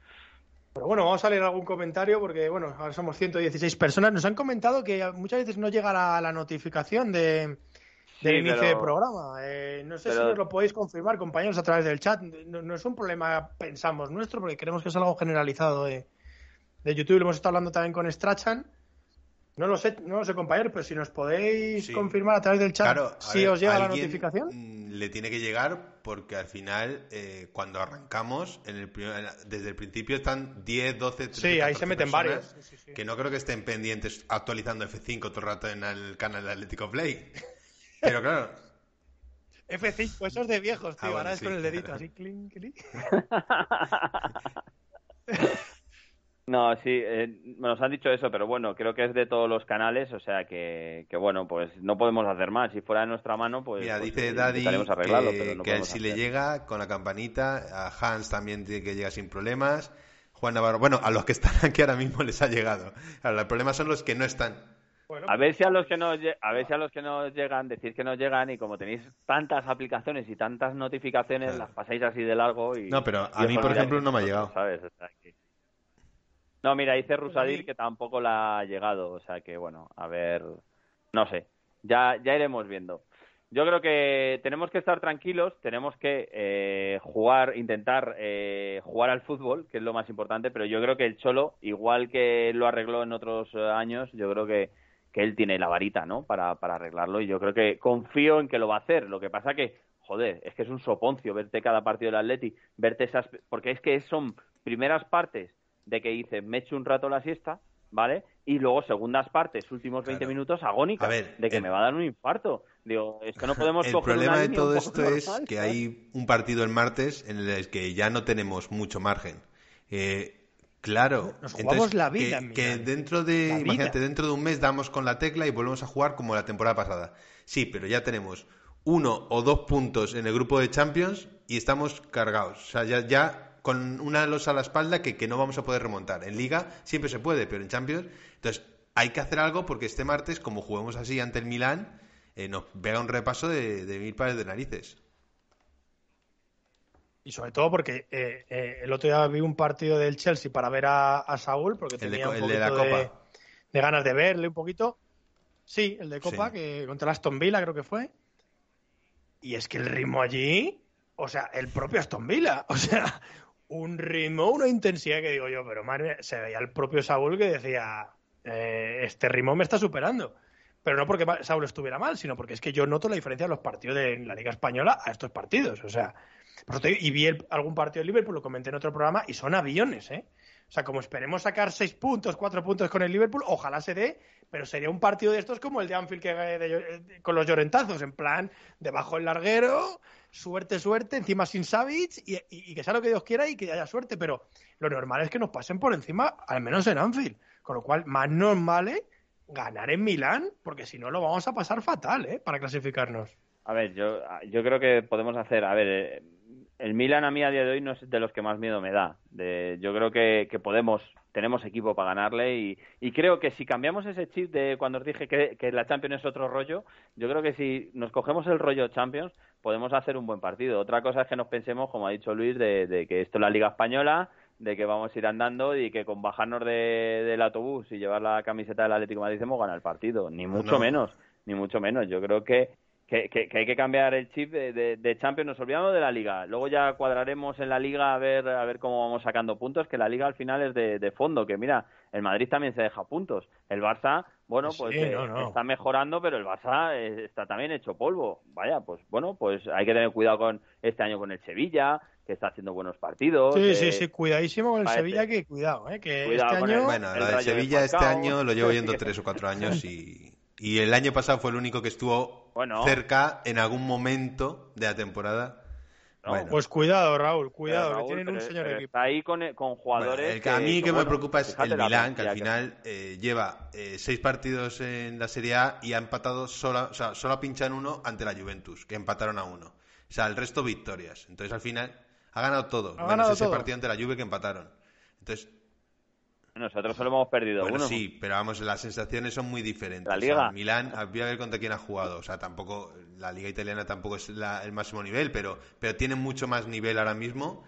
Pero bueno, vamos a leer algún comentario porque, bueno, ahora somos ciento dieciséis personas. Nos han comentado que muchas veces no llega la, la notificación de, del sí, inicio pero... del programa. Eh, no sé pero... si nos lo podéis confirmar, compañeros, a través del chat. No, no es un problema, pensamos, nuestro, porque creemos que es algo generalizado de, de YouTube. Lo hemos estado hablando también con Strachan. No lo sé, no lo sé, compañeros, pero si nos podéis sí. confirmar a través del chat claro, si ver, os llega la notificación. Le tiene que llegar porque al final, eh, cuando arrancamos, en el primer, desde el principio están diez, doce, trece, sí, ahí se meten varios. Sí, sí, sí. Que no creo que estén pendientes actualizando F cinco todo el rato en el canal de Atlético Play. Pero claro. F cinco, eso es de viejos, tío. Ah, bueno, ahora es sí. Con el dedito así, clink, clink. No, sí, eh, nos han dicho eso, pero bueno, creo que es de todos los canales, o sea que, que bueno, pues no podemos hacer más. Si fuera de nuestra mano, pues, Mira, pues dice Daddy arreglarlo, que, pero no que a él sí le llega con la campanita, a Hans también tiene que llegar sin problemas, Juan Navarro, bueno, a los que están aquí ahora mismo les ha llegado. Ahora, el problema son los que no están. Bueno, a ver si a los que no a ver si a los que no llegan, decir que no llegan, y como tenéis tantas aplicaciones y tantas notificaciones, claro, las pasáis así de largo y... No, pero a mí, por ejemplo, no me ha llegado. ¿Sabes? O sea, que... No, mira, dice Rusadir que tampoco la ha llegado, o sea que, bueno, a ver, no sé, ya ya iremos viendo. Yo creo que tenemos que estar tranquilos, tenemos que eh, jugar, intentar eh, jugar al fútbol, que es lo más importante, pero yo creo que el Cholo, igual que lo arregló en otros años, yo creo que, que él tiene la varita, ¿no?, para, para arreglarlo, y yo creo que confío en que lo va a hacer. Lo que pasa que, joder, es que es un soponcio verte cada partido del Atleti, verte esas... porque es que son primeras partes de que dice, me echo un rato la siesta, ¿vale? Y luego segundas partes, últimos veinte claro. minutos agónicas, ver, de que el, me va a dar un infarto. Digo, es que no podemos el coger problema una de todo un esto normal, es que ¿sabes? Hay un partido el martes en el que ya no tenemos mucho margen. Eh, claro, nos jugamos entonces, la vida, que, que dentro de, la imagínate, vida. dentro de un mes damos con la tecla y volvemos a jugar como la temporada pasada. Sí, pero ya tenemos uno o dos puntos en el grupo de Champions y estamos cargados. O sea, ya, ya con una losa a la espalda que, que no vamos a poder remontar. En Liga siempre se puede, pero en Champions... Entonces, hay que hacer algo porque este martes, como juguemos así ante el Milán, eh, nos pega un repaso de, de mil pares de narices. Y sobre todo porque eh, eh, el otro día vi un partido del Chelsea para ver a, a Saúl, porque el tenía de, un poquito el de, la Copa. De, de ganas de verle un poquito. Sí, el de Copa, sí. que contra el Aston Villa creo que fue. Y es que el ritmo allí, o sea, el propio Aston Villa, o sea... un ritmo, una intensidad que digo yo, pero madre, se veía el propio Saúl que decía, eh, este ritmo me está superando. Pero no porque Saúl estuviera mal, sino porque es que yo noto la diferencia de los partidos de la Liga Española a estos partidos. O sea, Por eso te digo, y vi el, algún partido de Liverpool, lo comenté en otro programa, y son aviones, ¿eh? O sea, como esperemos sacar seis puntos, cuatro puntos con el Liverpool, ojalá se dé, pero sería un partido de estos como el de Anfield que, de, de, con los llorentazos, en plan, debajo del larguero, suerte, suerte, encima sin Savic, y, y, y que sea lo que Dios quiera y que haya suerte, pero lo normal es que nos pasen por encima, al menos en Anfield, con lo cual, más normal es ganar en Milán, porque si no lo vamos a pasar fatal, ¿eh? Para clasificarnos. A ver, yo, yo creo que podemos hacer, a ver, eh, el Milan a mí a día de hoy no es de los que más miedo me da. De, yo creo que, que podemos, tenemos equipo para ganarle y, y creo que si cambiamos ese chip de cuando os dije que, que la Champions es otro rollo, yo creo que si nos cogemos el rollo Champions podemos hacer un buen partido. Otra cosa es que nos pensemos, como ha dicho Luis, de, de que esto es la Liga Española, de que vamos a ir andando y que con bajarnos de, del autobús y llevar la camiseta del Atlético de Madrid hemos ganado el partido. Ni mucho no. menos, ni mucho menos. Yo creo que Que, que, que hay que cambiar el chip de, de, de Champions. Nos olvidamos de la Liga, luego ya cuadraremos en la Liga a ver a ver cómo vamos sacando puntos, que la Liga al final es de, de fondo, que mira, el Madrid también se deja puntos, el Barça, bueno, pues sí, no, no. está mejorando, pero el Barça está también hecho polvo, vaya, pues bueno, pues hay que tener cuidado con este año con el Sevilla, que está haciendo buenos partidos. Sí, eh, sí, sí, cuidadísimo con el parece. Sevilla, que cuidado, eh, que cuidado este año... El, bueno, la de Sevilla de este año lo llevo yendo tres o cuatro años y... Y el año pasado fue el único que estuvo bueno. cerca en algún momento de la temporada. No, bueno. Pues cuidado, Raúl, cuidado, Raúl, que tienen pero, un señor pero equipo. Está ahí con, con jugadores. Bueno, el que a mí que, que me bueno, preocupa es el Milán, que al final eh, lleva eh, seis partidos en la Serie A y ha empatado solo, o sea, solo ha pinchado en uno ante la Juventus, que empataron a uno. O sea, el resto victorias. Entonces al final ha ganado todo, ha menos ganado ese todo. partido ante la Juve que empataron. Entonces. Nosotros solo hemos perdido bueno, uno. Sí, pero vamos, las sensaciones son muy diferentes. La Liga. O sea, Milán, había que ver contra quién ha jugado. O sea, tampoco, la Liga italiana tampoco es la, el máximo nivel, pero, pero tiene mucho más nivel ahora mismo,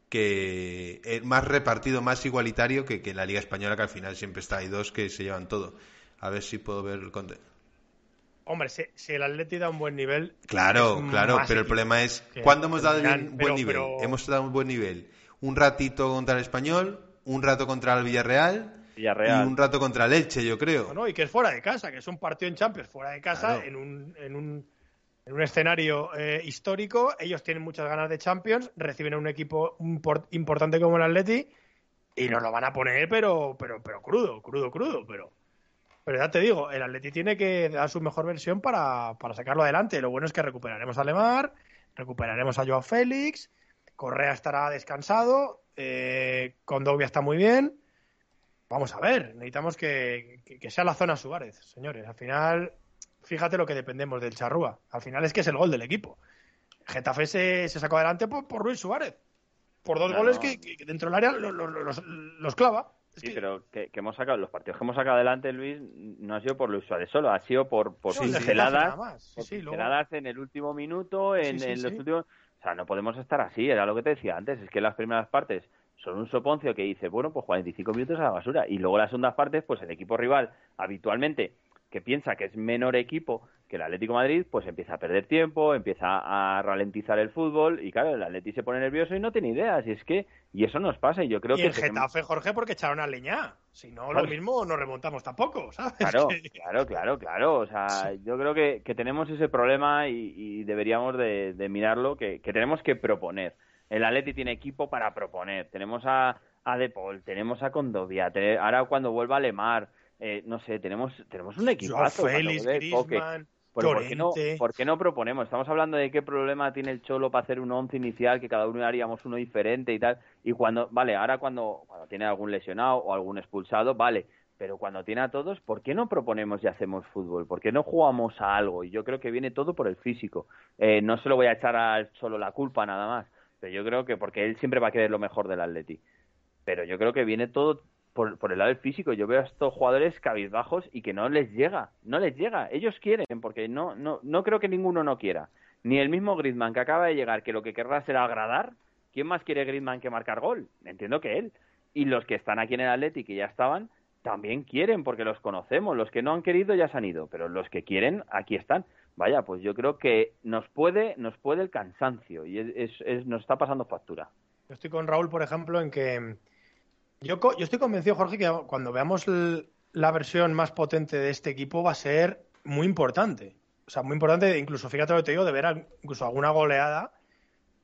que es más repartido, más igualitario que, que la Liga española, que al final siempre está, hay dos que se llevan todo. A ver si puedo ver el contenido. Hombre, si, si el Atleti da un buen nivel... Claro, claro, pero el problema es, ¿cuándo hemos dado Milán, un buen pero, nivel? Pero... Hemos dado un buen nivel. Un ratito contra el Español... un rato contra el Villarreal, Villarreal y un rato contra el Elche, yo creo. No, no, y que es fuera de casa, que es un partido en Champions fuera de casa, claro. en, un, en, un, en un escenario eh, histórico. Ellos tienen muchas ganas de Champions, reciben a un equipo import, importante como el Atleti y nos lo van a poner, pero pero pero crudo, crudo, crudo. Pero, pero ya te digo, el Atleti tiene que dar su mejor versión para, para sacarlo adelante. Lo bueno es que recuperaremos a Lemar, recuperaremos a Joao Félix, Correa estará descansado, eh, Kondogbia está muy bien. Vamos a ver, necesitamos que, que, que sea la zona Suárez, señores. Al final, fíjate lo que dependemos del Charrúa. Al final es que es el gol del equipo. Getafe se, se sacó adelante por, por Luis Suárez. Por dos no, goles no. Que, que dentro del área los, los, los, los clava. Es sí, que... pero que, que hemos sacado los partidos que hemos sacado adelante, Luis, no ha sido por Luis Suárez solo, ha sido por por sí, pinceladas, sí, por sí, pinceladas luego... en el último minuto, en, sí, sí, en los sí. últimos... O sea, no podemos estar así, era lo que te decía antes, es que las primeras partes son un soponcio que dice, bueno, pues cuarenta y cinco minutos a la basura, y luego las segundas partes, pues el equipo rival, habitualmente, que piensa que es menor equipo que el Atlético de Madrid, pues empieza a perder tiempo, empieza a ralentizar el fútbol, y claro, el Atlético se pone nervioso y no tiene ideas, y es que, y eso nos pasa, y yo creo y que... el Getafe, tenemos... Jorge, porque echaron a leña, si no, lo mismo nos remontamos tampoco, ¿sabes? Claro, claro, claro, claro, o sea, sí. yo creo que, que tenemos ese problema y, y deberíamos de, de mirarlo, que, que tenemos que proponer. El Atleti tiene equipo para proponer, tenemos a, a De Paul, tenemos a Kondogbia, te, ahora cuando vuelva Lemar, eh, no sé, tenemos tenemos un equipazo. Joao Félix, Griezmann, Pero ¿por qué, no, ¿por qué no proponemos? Estamos hablando de qué problema tiene el Cholo para hacer un once inicial, que cada uno haríamos uno diferente y tal, y cuando, vale, ahora cuando, cuando tiene algún lesionado o algún expulsado, vale, pero cuando tiene a todos, ¿por qué no proponemos y hacemos fútbol? ¿Por qué no jugamos a algo? Y yo creo que viene todo por el físico. Eh, no se lo voy a echar al Cholo la culpa nada más, pero yo creo que porque él siempre va a querer lo mejor del Atleti. Pero yo creo que viene todo por, por el lado del físico. Yo veo a estos jugadores cabizbajos y que no les llega, no les llega. Ellos quieren, porque no no no creo que ninguno no quiera. Ni el mismo Griezmann, que acaba de llegar, que lo que querrá será agradar. ¿Quién más quiere Griezmann que marcar gol? Entiendo que él. Y los que están aquí en el Atleti, que ya estaban, también quieren, porque los conocemos. Los que no han querido ya se han ido, pero los que quieren, aquí están. Vaya, pues yo creo que nos puede nos puede el cansancio y es, es, es, nos está pasando factura. Yo estoy con Raúl, por ejemplo, en que yo, yo estoy convencido, Jorge, que cuando veamos l- la versión más potente de este equipo va a ser muy importante. O sea, muy importante, incluso, fíjate lo que te digo, de ver a, incluso alguna goleada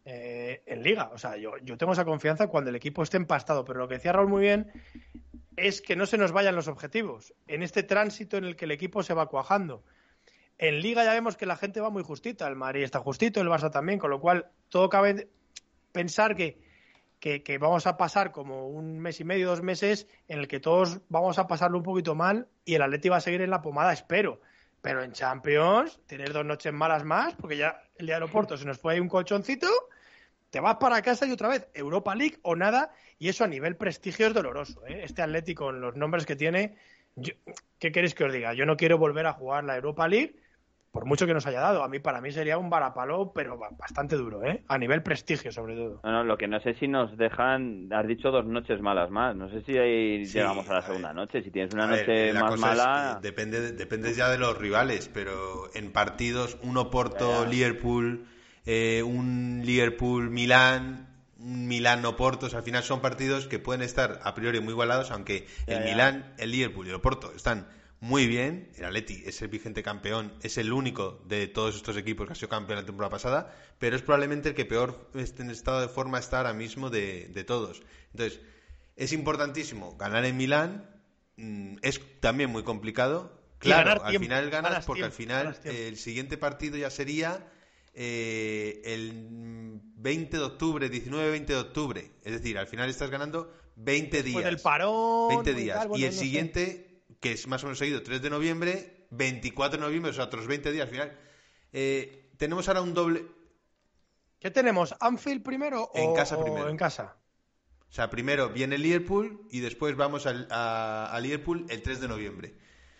eh, en Liga. O sea, yo, yo tengo esa confianza cuando el equipo esté empastado, pero lo que decía Raúl muy bien es que no se nos vayan los objetivos en este tránsito en el que el equipo se va cuajando. En Liga ya vemos que la gente va muy justita, el Madrid está justito, el Barça también, con lo cual todo cabe pensar que, que, que vamos a pasar como un mes y medio, dos meses, en el que todos vamos a pasarlo un poquito mal y el Atleti va a seguir en la pomada, espero. Pero en Champions, tener dos noches malas más, porque ya el día del Oporto se nos fue ahí un colchoncito, te vas para casa y otra vez Europa League o nada, y eso a nivel prestigio es doloroso, ¿eh? Este Atleti con los nombres que tiene, yo, ¿qué queréis que os diga? Yo no quiero volver a jugar la Europa League, por mucho que nos haya dado. A mí, para mí sería un varapalo, pero bastante duro, ¿eh? A nivel prestigio, sobre todo. No, no, lo que no sé si nos dejan, has dicho dos noches malas más, no sé si ahí Sí, llegamos a la a segunda ver. noche, si tienes una A ver, noche eh, la más cosa mala... es, eh, depende, depende ya de los rivales, pero en partidos, un Oporto-Liverpool, eh, un Liverpool-Milán, un Milán-Oporto, o sea, al final son partidos que pueden estar a priori muy igualados, aunque Ya, el ya. Milán, el Liverpool y el Oporto están muy bien. El Atleti es el vigente campeón, es el único de todos estos equipos que ha sido campeón la temporada pasada, pero es probablemente el que peor esté en estado de forma está ahora mismo de, de todos. Entonces, es importantísimo ganar en Milán, mm, es también muy complicado. Claro, ganar al tiempo, final ganas, ganas porque tiempo, al final ganas tiempo. eh, el siguiente partido ya sería eh, el veinte de octubre, diecinueve veinte de octubre. Es decir, al final estás ganando veinte Después días. del parón, veinte y días. tal, bueno, y el no sé. siguiente, que es más o menos seguido, tres de noviembre, veinticuatro de noviembre, o sea, otros veinte días. Al final, eh, tenemos ahora un doble. ¿Qué tenemos? ¿Anfield primero o En casa o primero. en casa? O sea, primero viene el Liverpool y después vamos al, a, a Liverpool el tres de noviembre.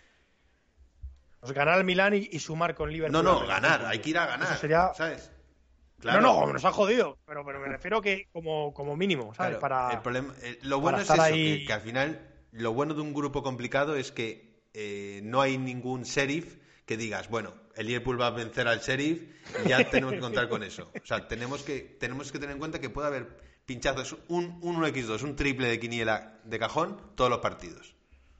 Pues ganar al Milán y, y sumar con Liverpool. No, no, al ganar, Liverpool. hay que ir a ganar. Eso sería... ¿Sabes? Claro. No, no, nos ha jodido, pero, pero me refiero que como, como mínimo, ¿sabes? Claro, Para, el problema, eh, lo bueno para es estar eso, ahí... que, que al final, lo bueno de un grupo complicado es que eh, no hay ningún sheriff que digas, bueno, el Liverpool va a vencer al sheriff y ya tenemos que contar con eso. O sea, tenemos que, tenemos que tener en cuenta que puede haber pinchazos, un, un uno equis dos, un triple de quiniela de cajón, todos los partidos.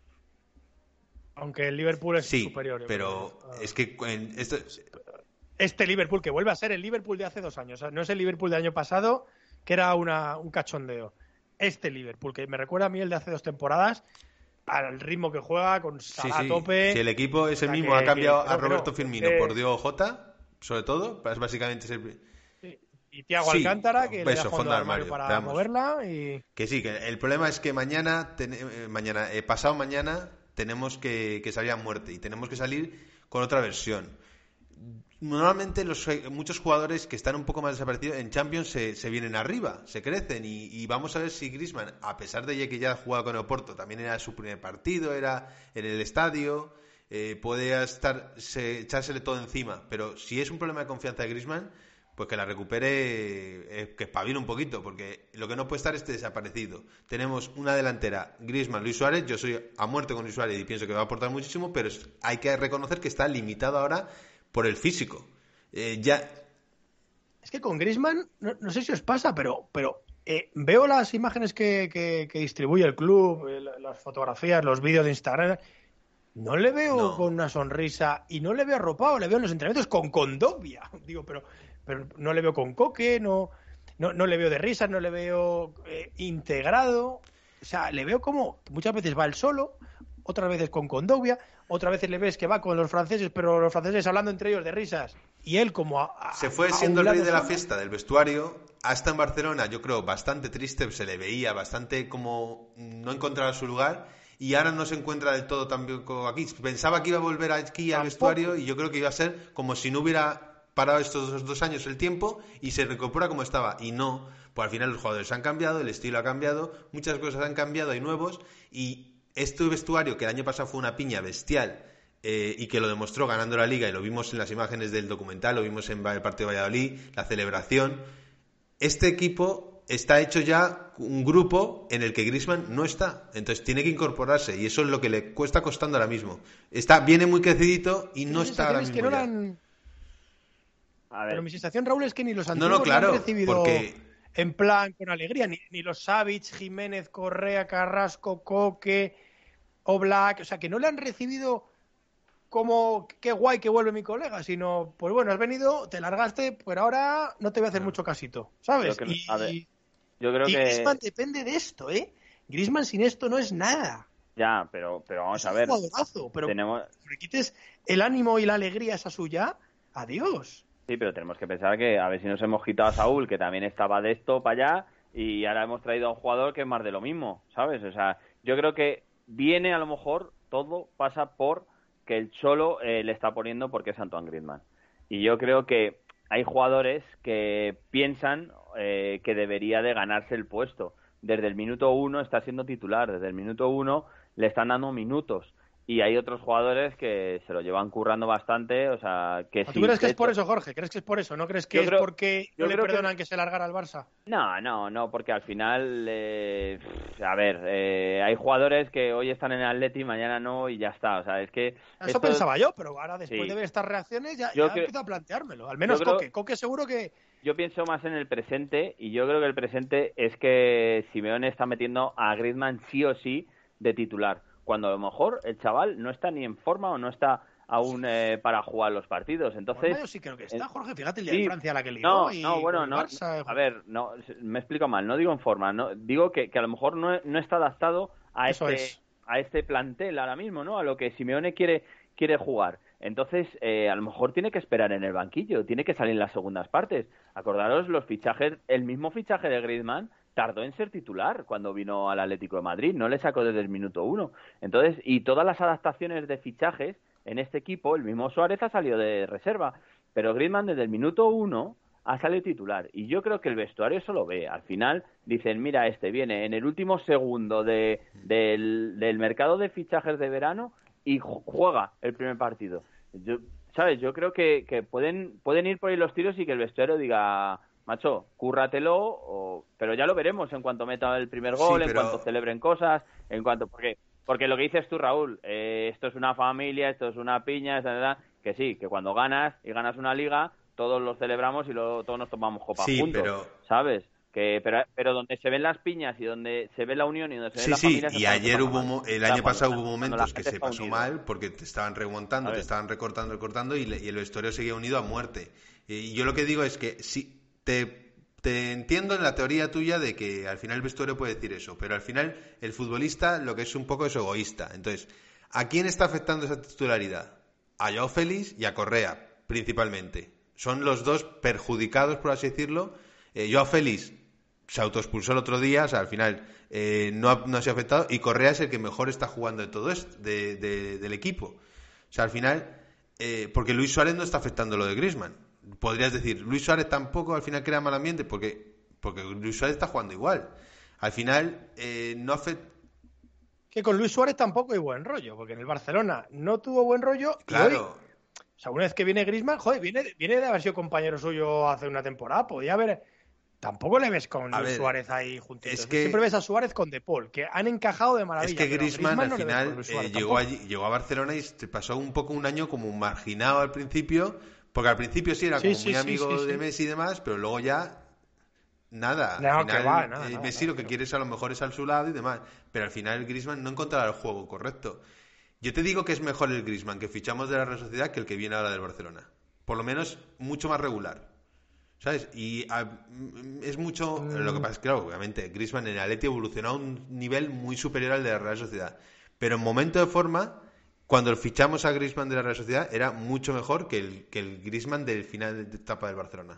Aunque el Liverpool es Sí, superior. yo pero creo. es que en esto, Este Liverpool, que vuelve a ser el Liverpool de hace dos años. O sea, no es el Liverpool del año pasado, que era una, un cachondeo. Este Liverpool, que me recuerda a mí el de hace dos temporadas, al ritmo que juega, con sí, Salah sí, a tope. si el equipo ese O sea, mismo que- ha cambiado que- a no, que Roberto no, Firmino que- por Diogo Jota, sobre todo, es básicamente ese... sí. Y Thiago Sí, Alcántara, que le da eso, fondo fondo al de armario armario, para vamos. moverla. Y Que sí, que el problema es que mañana, ten- eh, mañana eh, pasado mañana, tenemos que, que salir a muerte y tenemos que salir con otra versión. Normalmente los, eh, muchos jugadores que están un poco más desaparecidos en Champions se, se vienen arriba, se crecen y, y vamos a ver si Griezmann, a pesar de que ya ha jugado con el Oporto, también era su primer partido, era en el estadio, eh, puede estar, se, echársele todo encima, pero si es un problema de confianza de Griezmann, pues que la recupere, eh, que espabile un poquito, porque lo que no puede estar es desaparecido. Tenemos una delantera, Griezmann, Luis Suárez, yo soy a muerte con Luis Suárez y pienso que va a aportar muchísimo, pero es- hay que reconocer que está limitado ahora por el físico. Eh, ya es que con Griezmann, no, no sé si os pasa, pero, pero eh, veo las imágenes que, que, que distribuye el club, eh, las fotografías, los vídeos de Instagram. No le veo No. con una sonrisa y no le veo arropado, le veo en los entrenamientos con Condovia. Digo, pero, pero no le veo con coque, no, no, no le veo de risas, no le veo eh, integrado. O sea, le veo como muchas veces va él solo, otras veces con Condovia, otras veces le ves que va con los franceses, pero los franceses hablando entre ellos de risas. Y él como a, a, se fue a siendo un el rey lado de la solo. fiesta del vestuario, hasta en Barcelona, yo creo, bastante triste, se le veía bastante como no encontraba su lugar. Y ahora no se encuentra del todo tampoco aquí. Pensaba que iba a volver aquí al Tampoco. vestuario y yo creo que iba a ser como si no hubiera parado estos dos, dos años el tiempo y se recupera como estaba. Y no, pues al final los jugadores han cambiado, el estilo ha cambiado, muchas cosas han cambiado, hay nuevos. Y este vestuario, que el año pasado fue una piña bestial eh, y que lo demostró ganando la Liga, y lo vimos en las imágenes del documental, lo vimos en el partido de Valladolid, la celebración, este equipo está hecho ya un grupo en el que Griezmann no está, entonces tiene que incorporarse y eso es lo que le cuesta costando ahora mismo. Está, viene muy crecidito y no Mi está ahora sensación es mismo que no ya. la han- A ver, Pero mi sensación, Raúl, es que ni los No, antiguos no, la han claro, recibido porque en plan con alegría, ni, ni los Savic, Jiménez, Correa, Carrasco, Coque, Oblak, o sea, que no le han recibido como qué guay que vuelve mi colega, sino, pues bueno, has venido, te largaste, pero ahora no te voy a hacer No. mucho casito, ¿sabes? Creo que- y a ver, yo creo y que Griezmann depende de esto, ¿eh? Griezmann sin esto no es nada. ya, pero pero vamos Es a un ver, jugadorazo, pero tenemos le quites el ánimo y la alegría esa suya, adiós. sí, pero tenemos que pensar que a ver si nos hemos quitado a Saúl, que también estaba de esto para allá, y ahora hemos traído a un jugador que es más de lo mismo, ¿sabes? O sea, yo creo que viene a lo mejor todo pasa por que el Cholo eh, le está poniendo porque es Antoine Griezmann. Y yo creo que hay jugadores que piensan eh, que debería de ganarse el puesto. Desde el minuto uno está siendo titular, desde el minuto uno le están dando minutos. Y hay otros jugadores que se lo llevan currando bastante, o sea, que ¿Tú sí, crees que de es por hecho- eso, Jorge? ¿Crees que es por eso? ¿No crees que Yo es creo- porque yo no le creo que- perdonan que... se largara al Barça? No, no, no, porque al final, eh, a ver, eh, hay jugadores que hoy están en el Atleti, mañana no y ya está. O sea, es que Eso esto- pensaba yo, pero ahora después Sí. de ver estas reacciones ya, Yo ya creo- empiezo a planteármelo. Al menos yo creo- Coque. Coque seguro que... yo pienso más en el presente y yo creo que el presente es que Simeone está metiendo a Griezmann sí o sí de titular, cuando a lo mejor el chaval no está ni en forma o no está aún eh, para jugar los partidos. Entonces, Yo sí creo que está, eh, Jorge. Fíjate el día sí, de Francia la que lió. no, y no, bueno, con el no, Barça, a ver, no, me explico mal, no digo en forma, no, digo que, que a lo mejor no, no está adaptado a Eso este, es. a este plantel ahora mismo, ¿no? A lo que Simeone quiere, quiere jugar. Entonces, eh, a lo mejor tiene que esperar en el banquillo, tiene que salir en las segundas partes. Acordaros los fichajes, el mismo fichaje de Griezmann tardó en ser titular cuando vino al Atlético de Madrid, no le sacó desde el minuto uno. Entonces, y todas las adaptaciones de fichajes en este equipo, el mismo Suárez ha salido de reserva, pero Griezmann desde el minuto uno ha salido titular. Y yo creo que el vestuario eso lo ve. Al final dicen, mira, este viene en el último segundo de, del, del mercado de fichajes de verano y juega el primer partido. Yo, ¿sabes? Yo creo que, que pueden, pueden ir por ahí los tiros y que el vestuario diga, macho, cúrratelo, o... pero ya lo veremos en cuanto meta el primer gol, Sí, pero- en cuanto celebren cosas, en cuanto... Porque, porque lo que dices tú, Raúl, eh, esto es una familia, esto es una piña, esa, esa, que sí, que cuando ganas y ganas una liga, todos lo celebramos y luego todos nos tomamos copas Sí, juntos, pero- ¿sabes? Que, pero, pero donde se ven las piñas y donde se ve la unión y donde se ven Sí, las sí, familias... y es cuando se ayer pasa hubo, mal. mo- el O sea, año cuando- pasado hubo cuando la momentos que gente se está pasó unida. mal porque te estaban remontando, A te ver. estaban recortando, recortando y, le- y el vestuario seguía unido a muerte. Y yo lo que digo es que sí, te, te entiendo en la teoría tuya de que al final el vestuario puede decir eso, pero al final el futbolista lo que es un poco es egoísta. Entonces, ¿a quién está afectando esa titularidad? A Joao Félix y a Correa, principalmente. Son los dos perjudicados, por así decirlo. Eh, Joao Félix se autoexpulsó el otro día, o sea, al final eh, no, ha, no se ha afectado, y Correa es el que mejor está jugando de todo esto, de, de, del equipo. O sea, al final, eh, porque Luis Suárez no está afectando lo de Griezmann. Podrías decir, Luis Suárez tampoco al final crea mal ambiente, porque, porque Luis Suárez está jugando igual. Al final, eh, no afecta... Que con Luis Suárez tampoco hay buen rollo, porque en el Barcelona no tuvo buen rollo. y Claro, hoy, o sea, una vez que viene Griezmann, joder, viene, viene de haber sido compañero suyo hace una temporada. Podía haber. Tampoco le ves con A Luis ver, Suárez ahí juntitos. es que- Siempre ves a Suárez con De Paul, que han encajado de maravilla. es que pero Griezmann, al no le ves con final Luis eh, Suárez llegó, tampoco. allí, llegó a Barcelona y se pasó un poco un año como marginado al principio, porque al principio sí era Sí, como sí, muy sí, amigo sí, de sí. Messi y demás, pero luego ya nada. No, al que final, va, nada, eh, nada, Messi nada, lo que pero- quiere es a lo mejor es al su lado y demás, pero al final Griezmann no encontrará el juego correcto. Yo te digo que es mejor el Griezmann que fichamos de la Real Sociedad que el que viene ahora del Barcelona. Por lo menos mucho más regular. ¿Sabes? Y a, es mucho... Mm. Lo que pasa es que, claro, obviamente, Griezmann en el Atleti evolucionó a un nivel muy superior al de la Real Sociedad. Pero en momento de forma, cuando fichamos a Griezmann de la Real Sociedad, era mucho mejor que el, que el Griezmann del final de etapa del Barcelona.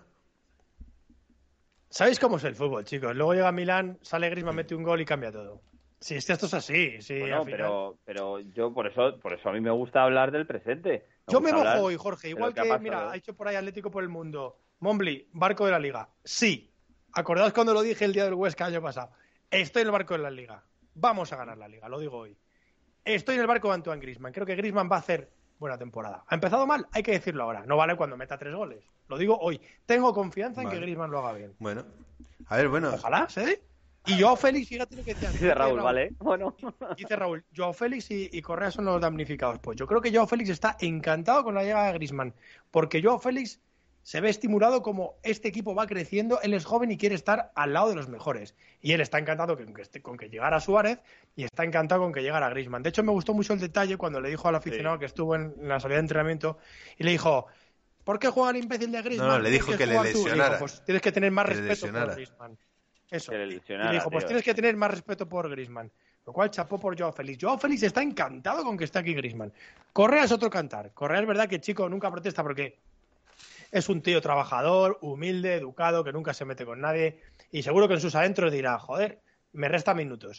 ¿Sabéis cómo es el fútbol, chicos? Luego llega Milán, sale Griezmann, mete un gol y cambia todo. Sí, es que esto es así. Sí, Bueno, al final. pero, pero yo por eso, por eso a mí me gusta hablar del presente. Yo me gusta hablar mojo hoy, Jorge. de Igual lo que ha que, pasado. mira, ha hecho por ahí Atlético por el Mundo. Mombly, barco de la Liga. Sí. ¿Acordaos cuando lo dije el día del Huesca el año pasado? Estoy en el barco de la Liga. Vamos a ganar la Liga, lo digo hoy. Estoy en el barco de Antoine Griezmann. Creo que Griezmann va a hacer buena temporada. ¿Ha empezado mal? Hay que decirlo ahora. No vale cuando meta tres goles. Lo digo hoy. Tengo confianza en Vale. que Griezmann lo haga bien. Bueno, a ver, bueno... Ojalá, ¿sí? Y Joao Félix, fíjate lo que decía. Dice Raúl, ¿vale? Bueno. Dice Raúl, Joao Félix y, y Correa son los damnificados. Pues yo creo que Joao Félix está encantado con la llegada de Griezmann, porque Joao Félix se ve estimulado como este equipo va creciendo, él es joven y quiere estar al lado de los mejores. Y él está encantado con que, esté, con que llegara Suárez y está encantado con que llegara Griezmann. De hecho, me gustó mucho el detalle cuando le dijo al aficionado sí. que estuvo en, en la salida de entrenamiento y le dijo, ¿por qué juega el imbécil de Griezmann? No, no le dijo que, que le lesionara. Dijo, pues tienes que tener más que respeto por Griezmann. Eso. Que le lesionara, y le dijo, pues tío. tienes que tener más respeto por Griezmann. Lo cual chapó por Joao Félix. Joao Félix está encantado con que esté aquí Griezmann. Correa es otro cantar. Correa es verdad que chico nunca protesta porque es un tío trabajador, humilde, educado, que nunca se mete con nadie y seguro que en sus adentros dirá, joder, me resta minutos.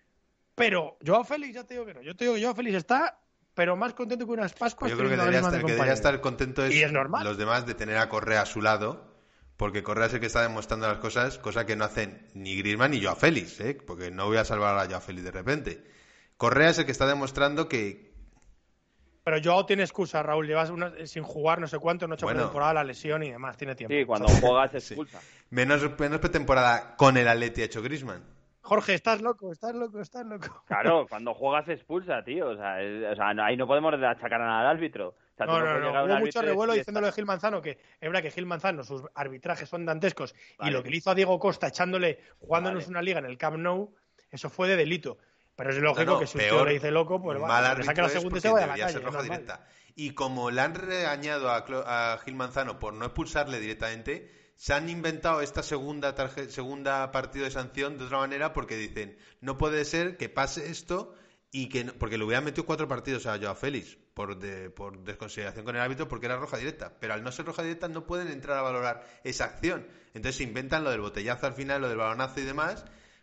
Pero Joao Félix, ya te digo que no. Yo te digo que Joao Félix está, pero más contento que unas Pascuas. Pues yo creo que debería estar, de que debería estar contento es, y es normal. Los demás de tener a Correa a su lado. Porque Correa es el que está demostrando las cosas, cosa que no hacen ni Griezmann ni Joao Félix, ¿eh? Porque no voy a salvar a Joao Félix de repente. Correa es el que está demostrando que... Pero Joao tiene excusa, Raúl. Llevas una, sin jugar no sé cuánto, no ha hecho bueno, temporada, la lesión y demás. Tiene tiempo. Sí, cuando juegas se expulsa. Sí. Menos, menos pretemporada con el Atleti ha hecho Griezmann. Jorge, estás loco, estás loco, estás loco. Claro, cuando juegas se expulsa, tío. O sea, es, o sea no, ahí no podemos achacar nada al árbitro. O sea, no, no, no, no. Hubo mucho revuelo y diciéndolo de Gil Manzano, que es verdad que Gil Manzano, sus arbitrajes son dantescos, vale. Y lo que le hizo a Diego Costa echándole, jugándonos vale. una liga en el Camp Nou, eso fue de delito. Pero es lógico no, no, que si usted le dice loco, pues va, le saca la segunda y se vaya a la calle. Roja directa. Y como le han regañado a, a Gil Manzano por no expulsarle directamente, se han inventado esta segunda tarje, segunda partido de sanción de otra manera porque dicen, no puede ser que pase esto y que no, porque le hubieran metido cuatro partidos a Joao Félix por, de, por desconsideración con el árbitro porque era roja directa, pero al no ser roja directa no pueden entrar a valorar esa acción. Entonces se inventan lo del botellazo al final, lo del balonazo y demás.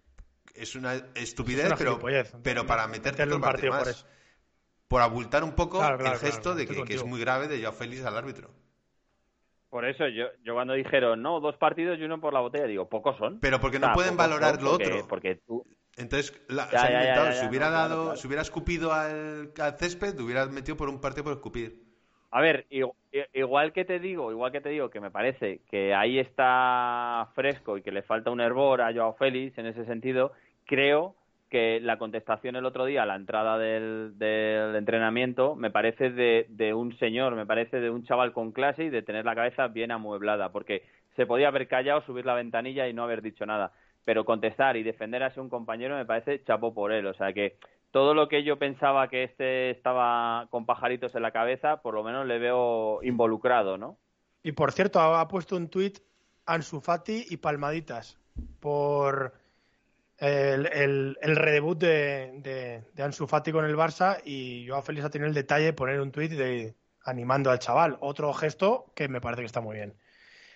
Es una estupidez, es una pero, pero para meterte un partido más, por eso. Por abultar un poco claro, claro, el gesto claro, de que, que es muy grave de Joao Félix al árbitro. Por eso yo, yo cuando dijeron, no, dos partidos y uno por la botella, digo, pocos son. Pero porque no o sea, pueden valorar lo porque, otro. Porque tú... Entonces, la, ya, se ha inventado, ya, ya, ya, si hubiera no, dado, claro, claro. si hubiera escupido al, al césped, te hubieras metido por un partido por escupir. A ver, igual que te digo, igual que te digo que me parece que ahí está fresco y que le falta un hervor a Joao Félix en ese sentido, creo que la contestación el otro día a la entrada del, del entrenamiento me parece de, de un señor, me parece de un chaval con clase y de tener la cabeza bien amueblada, porque se podía haber callado, subir la ventanilla y no haber dicho nada, pero contestar y defender a un compañero me parece chapó por él, o sea que todo lo que yo pensaba que este estaba con pajaritos en la cabeza, por lo menos le veo involucrado, ¿no? Y por cierto, ha, ha puesto un tuit Ansu Fati y palmaditas por... El, el, el redebut de, de, de Ansu Fati con el Barça y Joao Félix ha tenido el detalle de poner un tuit de, animando al chaval. Otro gesto que me parece que está muy bien.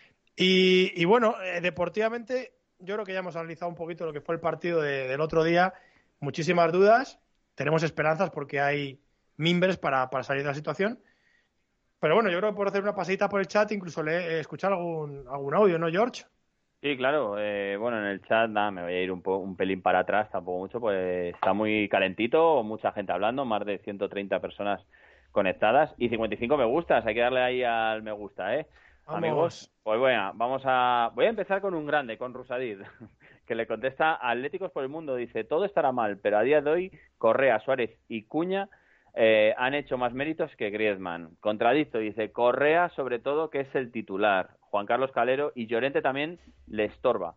Y, y bueno, eh, deportivamente yo creo que ya hemos analizado un poquito lo que fue el partido de, del otro día. Muchísimas dudas. Tenemos esperanzas porque hay mimbres para, para salir de la situación. Pero bueno, yo creo que por hacer una pasadita por el chat incluso le, eh, escuchar algún, algún audio, ¿no, George? Sí, claro. Eh, bueno, en el chat, nada, me voy a ir un, po- un pelín para atrás, tampoco mucho, pues está muy calentito, mucha gente hablando, más de ciento treinta personas conectadas y cincuenta y cinco me gustas. Hay que darle ahí al me gusta, ¿eh? Vamos. Amigos, pues bueno, vamos a... Voy a empezar con un grande, con Rusadid, que le contesta a Atléticos por el Mundo. Dice, todo estará mal, pero a día de hoy Correa, Suárez y Cuña eh, han hecho más méritos que Griezmann. Contradicto, dice, Correa sobre todo, que es el titular. Juan Carlos Calero y Llorente también le estorba.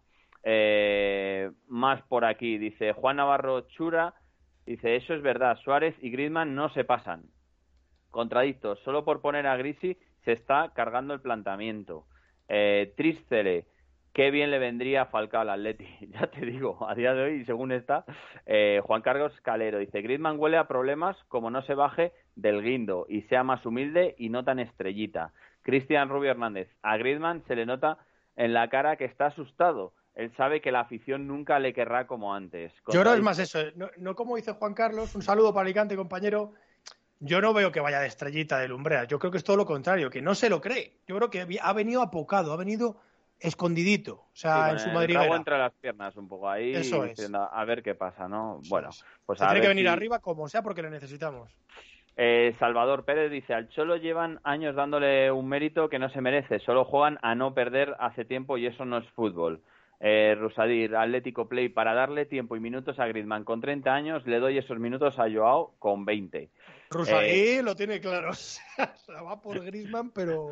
Eh, más por aquí, dice Juan Navarro Chura, dice, eso es verdad, Suárez y Griezmann no se pasan. Contradicto, solo por poner a Grisi se está cargando el planteamiento. Eh, Trístele, qué bien le vendría a Falcao al Atleti. Ya te digo, a día de hoy, según está, eh, Juan Carlos Calero dice, Griezmann huele a problemas como no se baje del guindo y sea más humilde y no tan estrellita. Cristian Rubio Hernández, a Griezmann se le nota en la cara que está asustado. Él sabe que la afición nunca le querrá como antes. Yo creo que es más eso, no, no como dice Juan Carlos, un saludo para Alicante, compañero. Yo no veo que vaya de estrellita de lumbreras, yo creo que es todo lo contrario, que no se lo cree. Yo creo que ha venido apocado, ha venido escondidito, o sea, sí, en su madriguera. El entre las piernas un poco ahí, eso es. Diciendo, a ver qué pasa, ¿no? Eso bueno, es. pues se a tiene ver que venir si... arriba como sea porque le necesitamos. Eh, Salvador Pérez dice, al Cholo llevan años dándole un mérito que no se merece, solo juegan a no perder hace tiempo y eso no es fútbol. Eh, Rusadir, Atlético Play, para darle tiempo y minutos a Griezmann con treinta años, le doy esos minutos a Joao con veinte. Rusadir eh, lo tiene claro, o sea, va por Griezmann, pero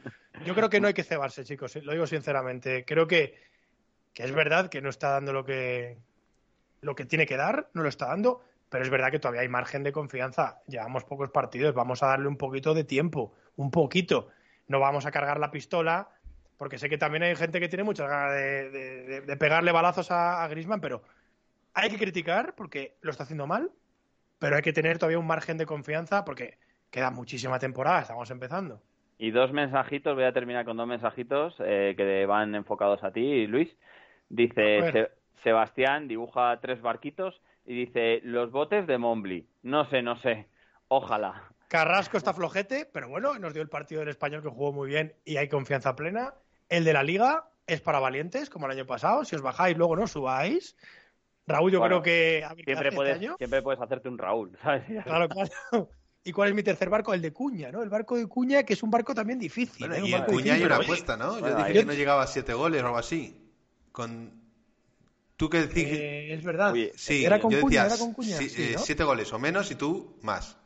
yo creo que no hay que cebarse, chicos, lo digo sinceramente. Creo que, que es verdad que no está dando lo que, lo que tiene que dar, no lo está dando, pero es verdad que todavía hay margen de confianza. Llevamos pocos partidos, vamos a darle un poquito de tiempo, un poquito. No vamos a cargar la pistola, porque sé que también hay gente que tiene muchas ganas de, de, de, de pegarle balazos a, a Griezmann, pero hay que criticar porque lo está haciendo mal, pero hay que tener todavía un margen de confianza porque queda muchísima temporada, estamos empezando. Y dos mensajitos, voy a terminar con dos mensajitos eh, que van enfocados a ti, Luis. Dice Se- Sebastián, dibuja tres barquitos y dice, los botes de Montbly. No sé, no sé. Ojalá. Carrasco está flojete, pero bueno, nos dio el partido del Español que jugó muy bien y hay confianza plena. El de la Liga es para valientes, como el año pasado. Si os bajáis, luego no subáis. Raúl, yo bueno, creo que... A ver, siempre, puedes, este año. siempre puedes hacerte un Raúl, ¿sabes? Claro, claro. ¿Y cuál es mi tercer barco? El de Cuña, ¿no? El barco de Cuña, que es un barco también difícil. Bueno, ¿eh? y en Cuña hay una apuesta, ¿no? Yo bueno, dije ahí... que no llegaba a siete goles o algo así. Con... ¿Tú qué decís? Eh, es verdad. Oye, sí, era con yo Cuña, decía era con Cuña. Sí, sí, ¿no? eh, siete goles o menos y tú más.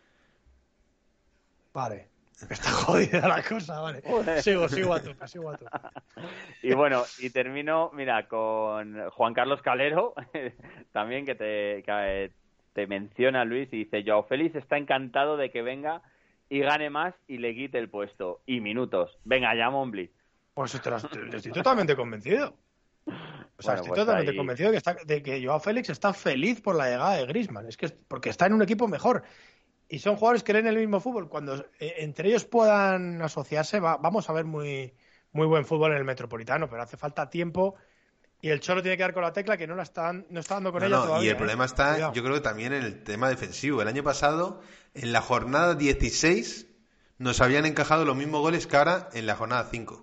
Vale. Está jodida la cosa, vale. Sigo, sigo a tope, sigo a tope. Y bueno, y termino, mira, con Juan Carlos Calero, también que te, que te menciona Luis y dice, Joao Félix está encantado de que venga y gane más y le quite el puesto. Y minutos. Venga ya, Montbly. Pues estoy totalmente convencido. O sea, Bueno, estoy pues totalmente ahí... convencido de que, está, de que Joao Félix está feliz por la llegada de Griezmann. Es que porque está en un equipo mejor. Y son jugadores que leen el mismo fútbol. Cuando eh, entre ellos puedan asociarse, va, vamos a ver muy, muy buen fútbol en el Metropolitano. Pero hace falta tiempo y el Cholo tiene que dar con la tecla que no la están, no está dando con no, ella no, todavía. y el ¿eh? problema está, Cuidado. yo creo que también en el tema defensivo. El año pasado, en la jornada dieciséis, nos habían encajado los mismos goles que ahora en la jornada cinco.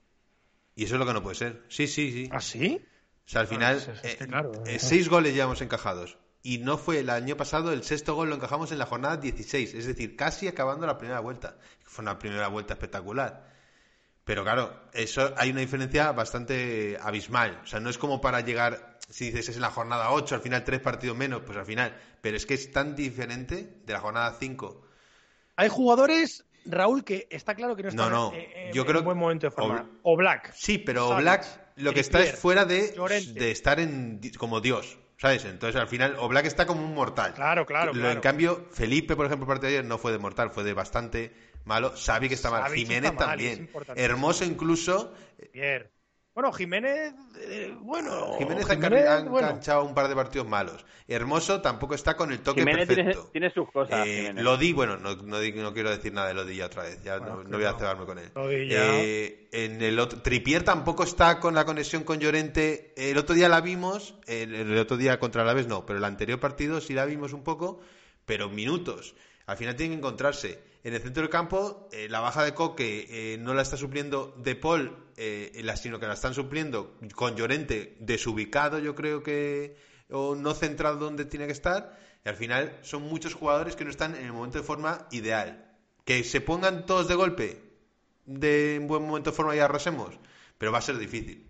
Y eso es lo que no puede ser. Sí, sí, sí. ¿Ah, sí? O sea, al final, es, es, es que eh, claro, eh, ¿eh? seis goles llevamos encajados. Y no fue el año pasado, el sexto gol lo encajamos en la jornada dieciséis. Es decir, casi acabando la primera vuelta. Fue una primera vuelta espectacular. Pero claro, eso hay una diferencia bastante abismal. O sea, no es como para llegar, si dices es en la jornada ocho, al final tres partidos menos, pues al final. Pero es que es tan diferente de la jornada cinco. Hay jugadores, Raúl, que está claro que no están No, no, en, yo en creo buen momento de forma. o, o Black. Sí, pero Savic, Black lo que está Trippier, es fuera de, Llorente. de estar en como Dios, ¿sabes? Entonces al final Oblak está como un mortal. Claro, claro, Lo, claro. En cambio, Felipe, por ejemplo, el partido de ayer no fue de mortal, fue de bastante malo. Savic que está mal, Savic Jiménez está mal, también. es Hermoso incluso. Bien. Bueno, Jiménez, eh, bueno, Jiménez, Jiménez ha bueno. enganchado un par de partidos malos. Hermoso tampoco está con el toque Jiménez perfecto. Tiene, tiene sus cosas. Eh, Lodi, bueno, no, no, no quiero decir nada de Lodi ya otra vez, ya bueno, no, no voy a cebarme con él. Eh, en el otro, Trippier tampoco está con la conexión con Llorente. El otro día la vimos, el, el otro día contra Alavés no, pero el anterior partido sí la vimos un poco, pero minutos. Al final tienen que encontrarse. En el centro del campo, eh, la baja de Coque eh, no la está supliendo De Paul, eh, la, sino que la están supliendo con Llorente desubicado, yo creo que, o no centrado donde tiene que estar. Y al final son muchos jugadores que no están en el momento de forma ideal. Que se pongan todos de golpe, de en buen momento de forma y arrasemos, pero va a ser difícil.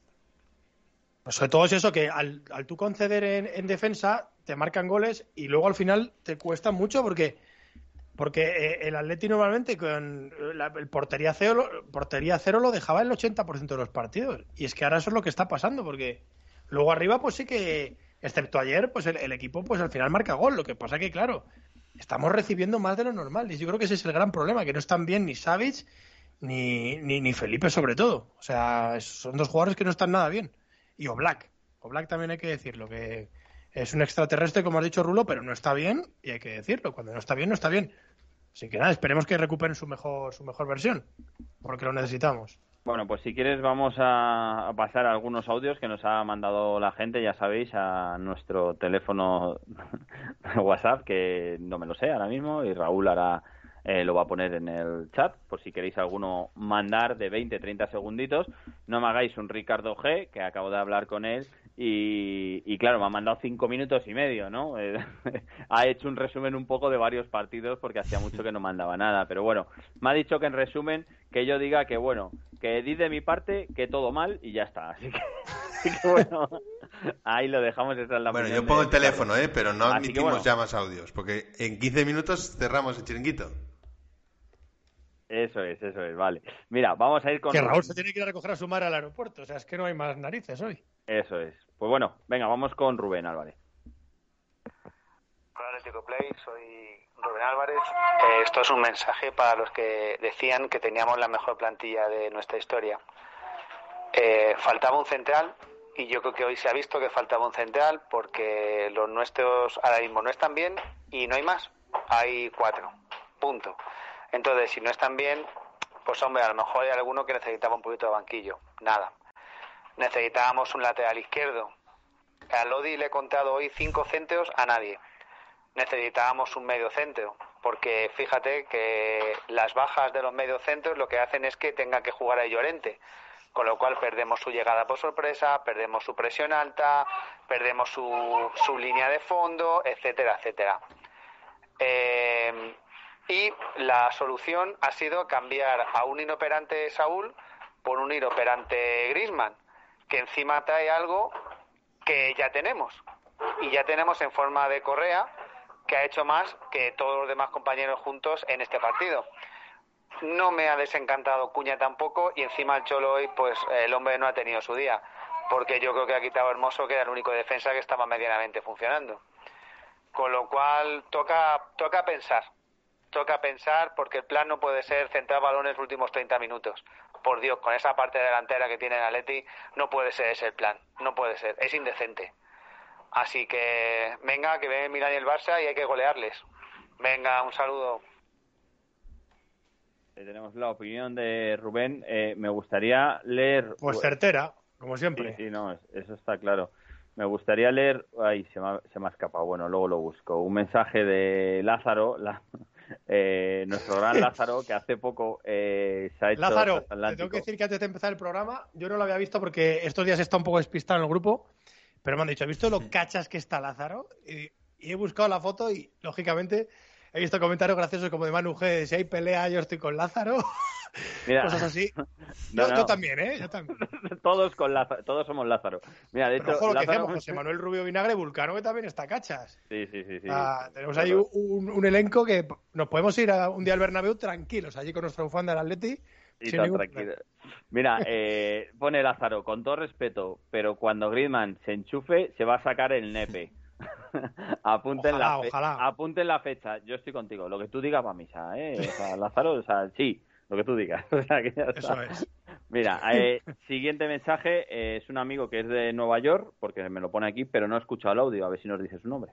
Pues sobre todo es eso, que al, al tú conceder en, en defensa, te marcan goles y luego al final te cuesta mucho porque... Porque eh, el Atleti normalmente con la, el portería cero, portería cero lo dejaba el ochenta por ciento de los partidos. Y es que ahora eso es lo que está pasando, porque luego arriba pues sí que, excepto ayer, pues el, el equipo pues al final marca gol. Lo que pasa que, claro, estamos recibiendo más de lo normal. Y yo creo que ese es el gran problema, que no están bien ni Savic ni, ni, ni Felipe sobre todo. O sea, son dos jugadores que no están nada bien. Y Oblak. Oblak también hay que decirlo, que... Es un extraterrestre, como has dicho, Rulo, pero no está bien y hay que decirlo. Cuando no está bien, no está bien. Así que nada, esperemos que recuperen su mejor su mejor versión, porque lo necesitamos. Bueno, pues si quieres vamos a, a pasar algunos audios que nos ha mandado la gente, ya sabéis, a nuestro teléfono WhatsApp, que no me lo sé ahora mismo, y Raúl hará, eh, lo va a poner en el chat, por si queréis alguno mandar de veinte, treinta segunditos. No me hagáis un Ricardo G, que acabo de hablar con él, Y, y claro, me ha mandado cinco minutos y medio, ¿no? Eh, ha hecho un resumen un poco de varios partidos porque hacía mucho que no mandaba nada. Pero bueno, me ha dicho que en resumen que yo diga que bueno, que di de mi parte que todo mal y ya está. Así que, así que bueno, ahí lo dejamos. Esa es la bueno, yo pongo el teléfono, ¿eh? Pero no admitimos bueno. ya más audios, porque en quince minutos cerramos el chiringuito. Eso es, eso es, vale. Mira, vamos a ir con... Que Raúl se tiene que ir a recoger a su madre al aeropuerto, o sea, es que no hay más narices hoy. Eso es. Pues bueno, venga, vamos con Rubén Álvarez. Hola Atlético Play, soy Rubén Álvarez. Eh, esto es un mensaje para los que decían que teníamos la mejor plantilla de nuestra historia. Eh, faltaba un central y yo creo que hoy se ha visto que faltaba un central porque los nuestros ahora mismo no están bien y no hay más. Hay cuatro, punto. Entonces, si no están bien, pues hombre, a lo mejor hay alguno que necesitaba un poquito de banquillo. Nada. Necesitábamos un lateral izquierdo. A Lodi le he contado hoy cinco centros a nadie. Necesitábamos un medio centro, porque fíjate que las bajas de los mediocentros lo que hacen es que tenga que jugar a Llorente, con lo cual perdemos su llegada por sorpresa, perdemos su presión alta, perdemos su, su línea de fondo, etcétera, etcétera. Eh, y la solución ha sido cambiar a un inoperante Saúl por un inoperante Griezmann, que encima trae algo que ya tenemos, y ya tenemos en forma de Correa, que ha hecho más que todos los demás compañeros juntos en este partido. No me ha desencantado Cuña tampoco, y encima el Cholo hoy, pues el hombre no ha tenido su día, porque yo creo que ha quitado Hermoso, que era el único defensa que estaba medianamente funcionando. Con lo cual toca, toca pensar, toca pensar, porque el plan no puede ser centrar balones los últimos treinta minutos. Por Dios, con esa parte delantera que tiene el Atleti, no puede ser ese el plan, no puede ser, es indecente. Así que venga, que ven Milán y el Barça y hay que golearles. Venga, un saludo. Eh, tenemos la opinión de Rubén. Eh, me gustaría leer... Pues certera, como siempre. Sí, sí, no, eso está claro. Me gustaría leer... Ay, se me ha, se me ha escapado. Bueno, luego lo busco. Un mensaje de Lázaro, la, eh, nuestro gran Lázaro, que hace poco eh, se ha hecho... Lázaro, te tengo que decir que antes de empezar el programa, yo no lo había visto porque estos días está un poco despistado en el grupo, pero me han dicho, ¿has visto lo cachas que está Lázaro? Y, y he buscado la foto y, lógicamente, he visto comentarios graciosos como de Manu G, si hay pelea, yo estoy con Lázaro. Mira, cosas así. No, yo, no. yo también, ¿eh? Yo también. Todos con Lázaro, todos somos Lázaro. Mira, de Pero hecho, ojo lo que Lázaro... decíamos, José Manuel Rubio Vinagre, Vulcano, que también está cachas. Sí, sí, sí. sí. Ah, tenemos ahí un, un elenco que nos podemos ir a un día al Bernabéu tranquilos, allí con nuestro fan del Atleti. Y tan ningún... tranquilo. Mira, eh, pone Lázaro, con todo respeto, pero cuando Griezmann se enchufe, se va a sacar el nepe. apunten, ojalá, la fe... ojalá. apunten la fecha. Yo estoy contigo. Lo que tú digas va misa, ¿eh? O sea, Lázaro, o sea, sí, lo que tú digas. O sea, que ya está. Eso es. Mira, eh, siguiente mensaje eh, es un amigo que es de Nueva York, porque me lo pone aquí, pero no he escuchado el audio. A ver si nos dice su nombre.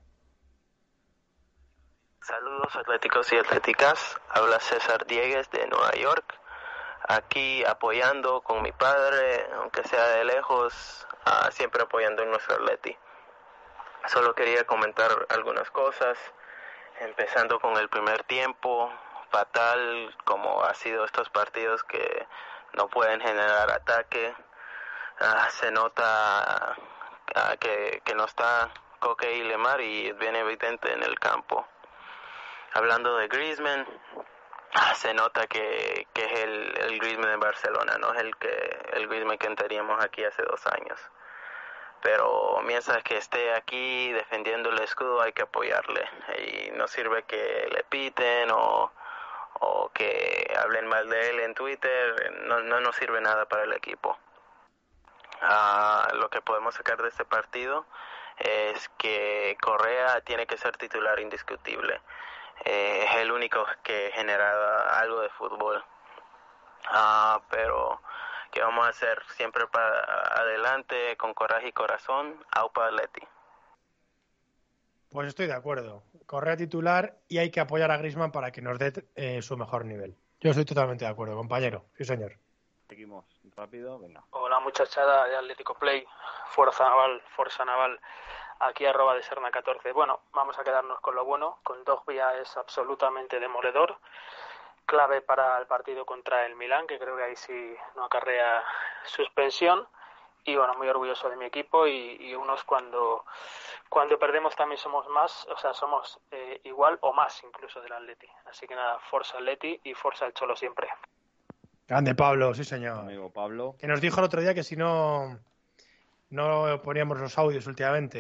Saludos atléticos y atléticas. Habla César Diegues de Nueva York. Aquí apoyando con mi padre, aunque sea de lejos, uh, siempre apoyando en nuestro Atleti. Solo quería comentar algunas cosas, empezando con el primer tiempo, fatal como ha sido estos partidos que no pueden generar ataque. Uh, se nota uh, que, que no está Coque y Lemar y es bien evidente en el campo. Hablando de Griezmann, se nota que, que es el, el Griezmann de Barcelona, no es el que el Griezmann que teníamos aquí hace dos años. Pero mientras que esté aquí defendiendo el escudo hay que apoyarle. Y no sirve que le piten o, o que hablen mal de él en Twitter, no, no nos sirve nada para el equipo. Uh, lo que podemos sacar de este partido es que Correa tiene que ser titular indiscutible. Eh, es el único que genera algo de fútbol. Uh, pero ¿qué vamos a hacer? Siempre para adelante, con coraje y corazón. Aupa Atleti. Pues estoy de acuerdo. Correa titular y hay que apoyar a Griezmann para que nos dé eh, su mejor nivel. Yo estoy totalmente de acuerdo, compañero. Sí, señor. Seguimos rápido, venga. Hola muchachada de Atlético Play, Fuerza Naval, Fuerza Naval. Aquí arroba de Serna catorce. Bueno, vamos a quedarnos con lo bueno. Con Dogbia es absolutamente demoledor. Clave para el partido contra el Milán, que creo que ahí sí no acarrea suspensión. Y bueno, muy orgulloso de mi equipo. Y, y unos cuando, cuando perdemos también somos más, o sea, somos eh, igual o más incluso del Atleti. Así que nada, Forza Atleti y Forza el Cholo siempre. Grande Pablo, sí señor. Amigo Pablo. Que nos dijo el otro día que si no, no poníamos los audios últimamente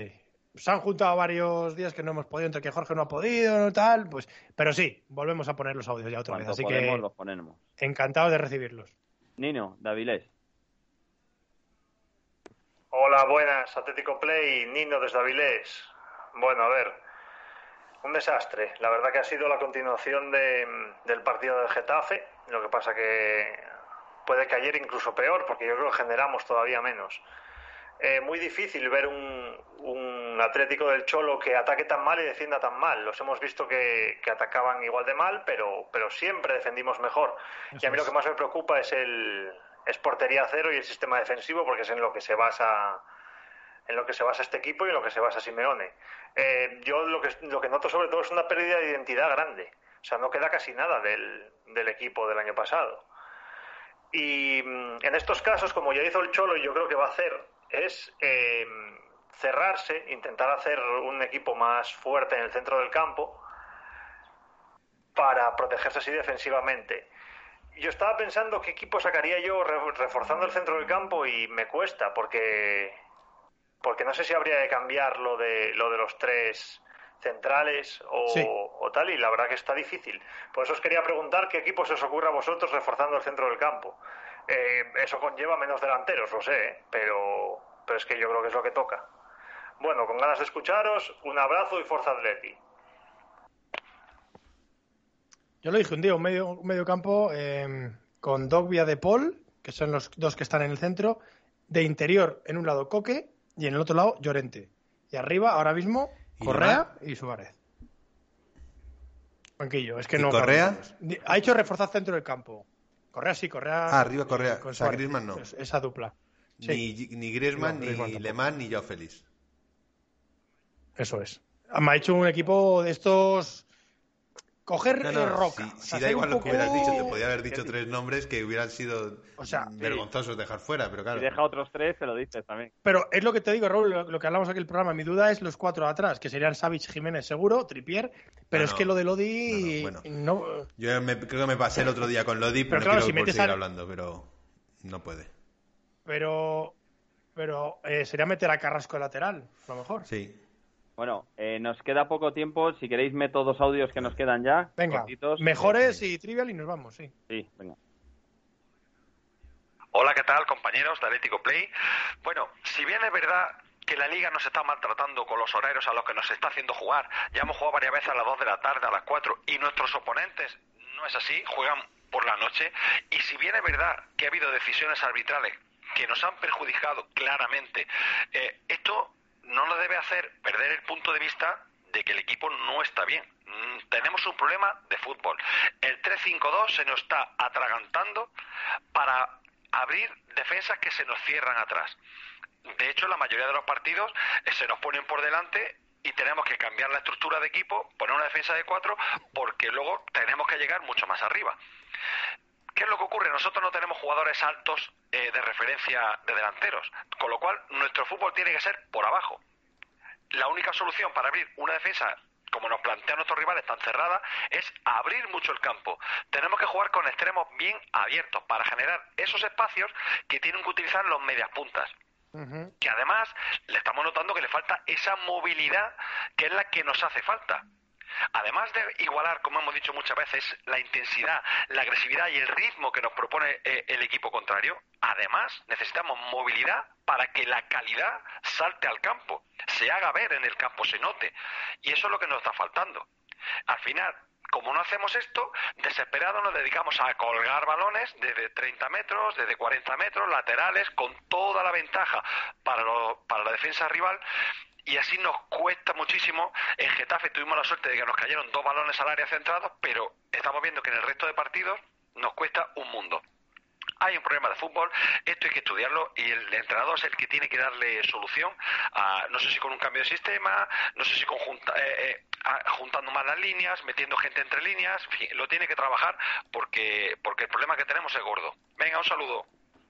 se han juntado varios días que no hemos podido, entre que Jorge no ha podido, no tal, pues, pero sí, volvemos a poner los audios ya otra vez, así podemos, que los ponemos. Encantados de recibirlos. Nino, de Avilés. Hola, buenas, Atlético Play, Nino desde Avilés. Bueno, a ver, un desastre. La verdad que ha sido la continuación de, del partido del Getafe. Lo que pasa que puede que ayer incluso peor, porque yo creo que generamos todavía menos. Eh, muy difícil ver un, un Atlético del Cholo que ataque tan mal y defienda tan mal. Los hemos visto que, que atacaban igual de mal, pero, pero siempre defendimos mejor. Eso y a mí es. Lo que más me preocupa es el es portería cero y el sistema defensivo, porque es en lo que se basa en lo que se basa este equipo y en lo que se basa Simeone. Eh, yo lo que lo que noto sobre todo es una pérdida de identidad grande. O sea, no queda casi nada del, del equipo del año pasado. Y en estos casos, como ya hizo el Cholo y yo creo que va a hacer, es eh, cerrarse, intentar hacer un equipo más fuerte en el centro del campo para protegerse así defensivamente. Yo estaba pensando qué equipo sacaría yo reforzando el centro del campo y me cuesta porque porque no sé si habría de cambiar lo de lo de los tres centrales o, sí. o tal, y la verdad que está difícil. Por eso os quería preguntar qué equipo se os ocurre a vosotros reforzando el centro del campo. Eh, eso conlleva menos delanteros, lo sé, ¿eh? pero pero es que yo creo que es lo que toca. Bueno, con ganas de escucharos, un abrazo y Forza Atleti. Yo lo dije un día, un medio, un medio campo eh, con Dogbia de Paul, que son los dos que están en el centro, de interior en un lado Coque y en el otro lado Llorente. Y arriba, ahora mismo, Correa y Suárez. Banquillo, es que no. ¿Correa? Ha hecho reforzar centro del campo. Correa sí, Correa. Ah, arriba Correa. Con o sea, Griezmann no. Esa dupla. Sí. Ni, ni Griezmann, no, ni Griezmann Lemán, ni Joao Félix. Eso es. Me ha hecho un equipo de estos. Coger no, no, roca. Si, o sea, si da igual lo que hubieras dicho, te podía haber dicho tres nombres que hubieran sido o sea, vergonzosos sí. dejar fuera, pero claro. Si deja otros tres, te lo dices también. Pero es lo que te digo, Raúl, lo, lo que hablamos aquí en el programa. Mi duda es los cuatro de atrás, que serían Savic, Jiménez, seguro, Trippier. Pero no, es que lo de Lodi. No, no, bueno. no... Yo me, creo que me pasé el otro día con Lodi, pero, pero no claro, quiero si por metes seguir a... hablando, pero no puede. Pero. Pero eh, sería meter a Carrasco de lateral, a lo mejor. Sí. Bueno, eh, nos queda poco tiempo. Si queréis, meto dos audios que nos quedan ya. Venga, cortitos. Mejores y trivial y nos vamos, sí. Sí, venga. Hola, ¿qué tal, compañeros de Atlético Play? Bueno, si bien es verdad que la Liga nos está maltratando con los horarios a los que nos está haciendo jugar, ya hemos jugado varias veces a las dos de la tarde, a las cuatro, y nuestros oponentes, no es así, juegan por la noche, y si bien es verdad que ha habido decisiones arbitrales que nos han perjudicado claramente, eh, esto no nos debe hacer perder el punto de vista de que el equipo no está bien. Mm, tenemos un problema de fútbol. El tres cinco dos se nos está atragantando para abrir defensas que se nos cierran atrás. De hecho, la mayoría de los partidos eh, se nos ponen por delante y tenemos que cambiar la estructura de equipo, poner una defensa de cuatro, porque luego tenemos que llegar mucho más arriba. ¿Qué es lo que ocurre? Nosotros no tenemos jugadores altos eh, de referencia de delanteros, con lo cual nuestro fútbol tiene que ser por abajo. La única solución para abrir una defensa, como nos plantean nuestros rivales tan cerrada, es abrir mucho el campo. Tenemos que jugar con extremos bien abiertos para generar esos espacios que tienen que utilizar los medias puntas. Uh-huh. Que además le estamos notando que le falta esa movilidad que es la que nos hace falta. Además de igualar, como hemos dicho muchas veces, la intensidad, la agresividad y el ritmo que nos propone eh, el equipo contrario, además necesitamos movilidad para que la calidad salte al campo, se haga ver en el campo, se note. Y eso es lo que nos está faltando. Al final, como no hacemos esto, desesperados nos dedicamos a colgar balones desde treinta metros, desde cuarenta metros, laterales, con toda la ventaja para, lo, para la defensa rival. Y así nos cuesta muchísimo. En Getafe tuvimos la suerte de que nos cayeron dos balones al área centrados, pero estamos viendo que en el resto de partidos nos cuesta un mundo. Hay un problema de fútbol, esto hay que estudiarlo y el entrenador es el que tiene que darle solución, a, no sé si con un cambio de sistema, no sé si con junta, eh, eh, a, juntando más las líneas, metiendo gente entre líneas, en fin, lo tiene que trabajar porque, porque el problema que tenemos es gordo. Venga, un saludo.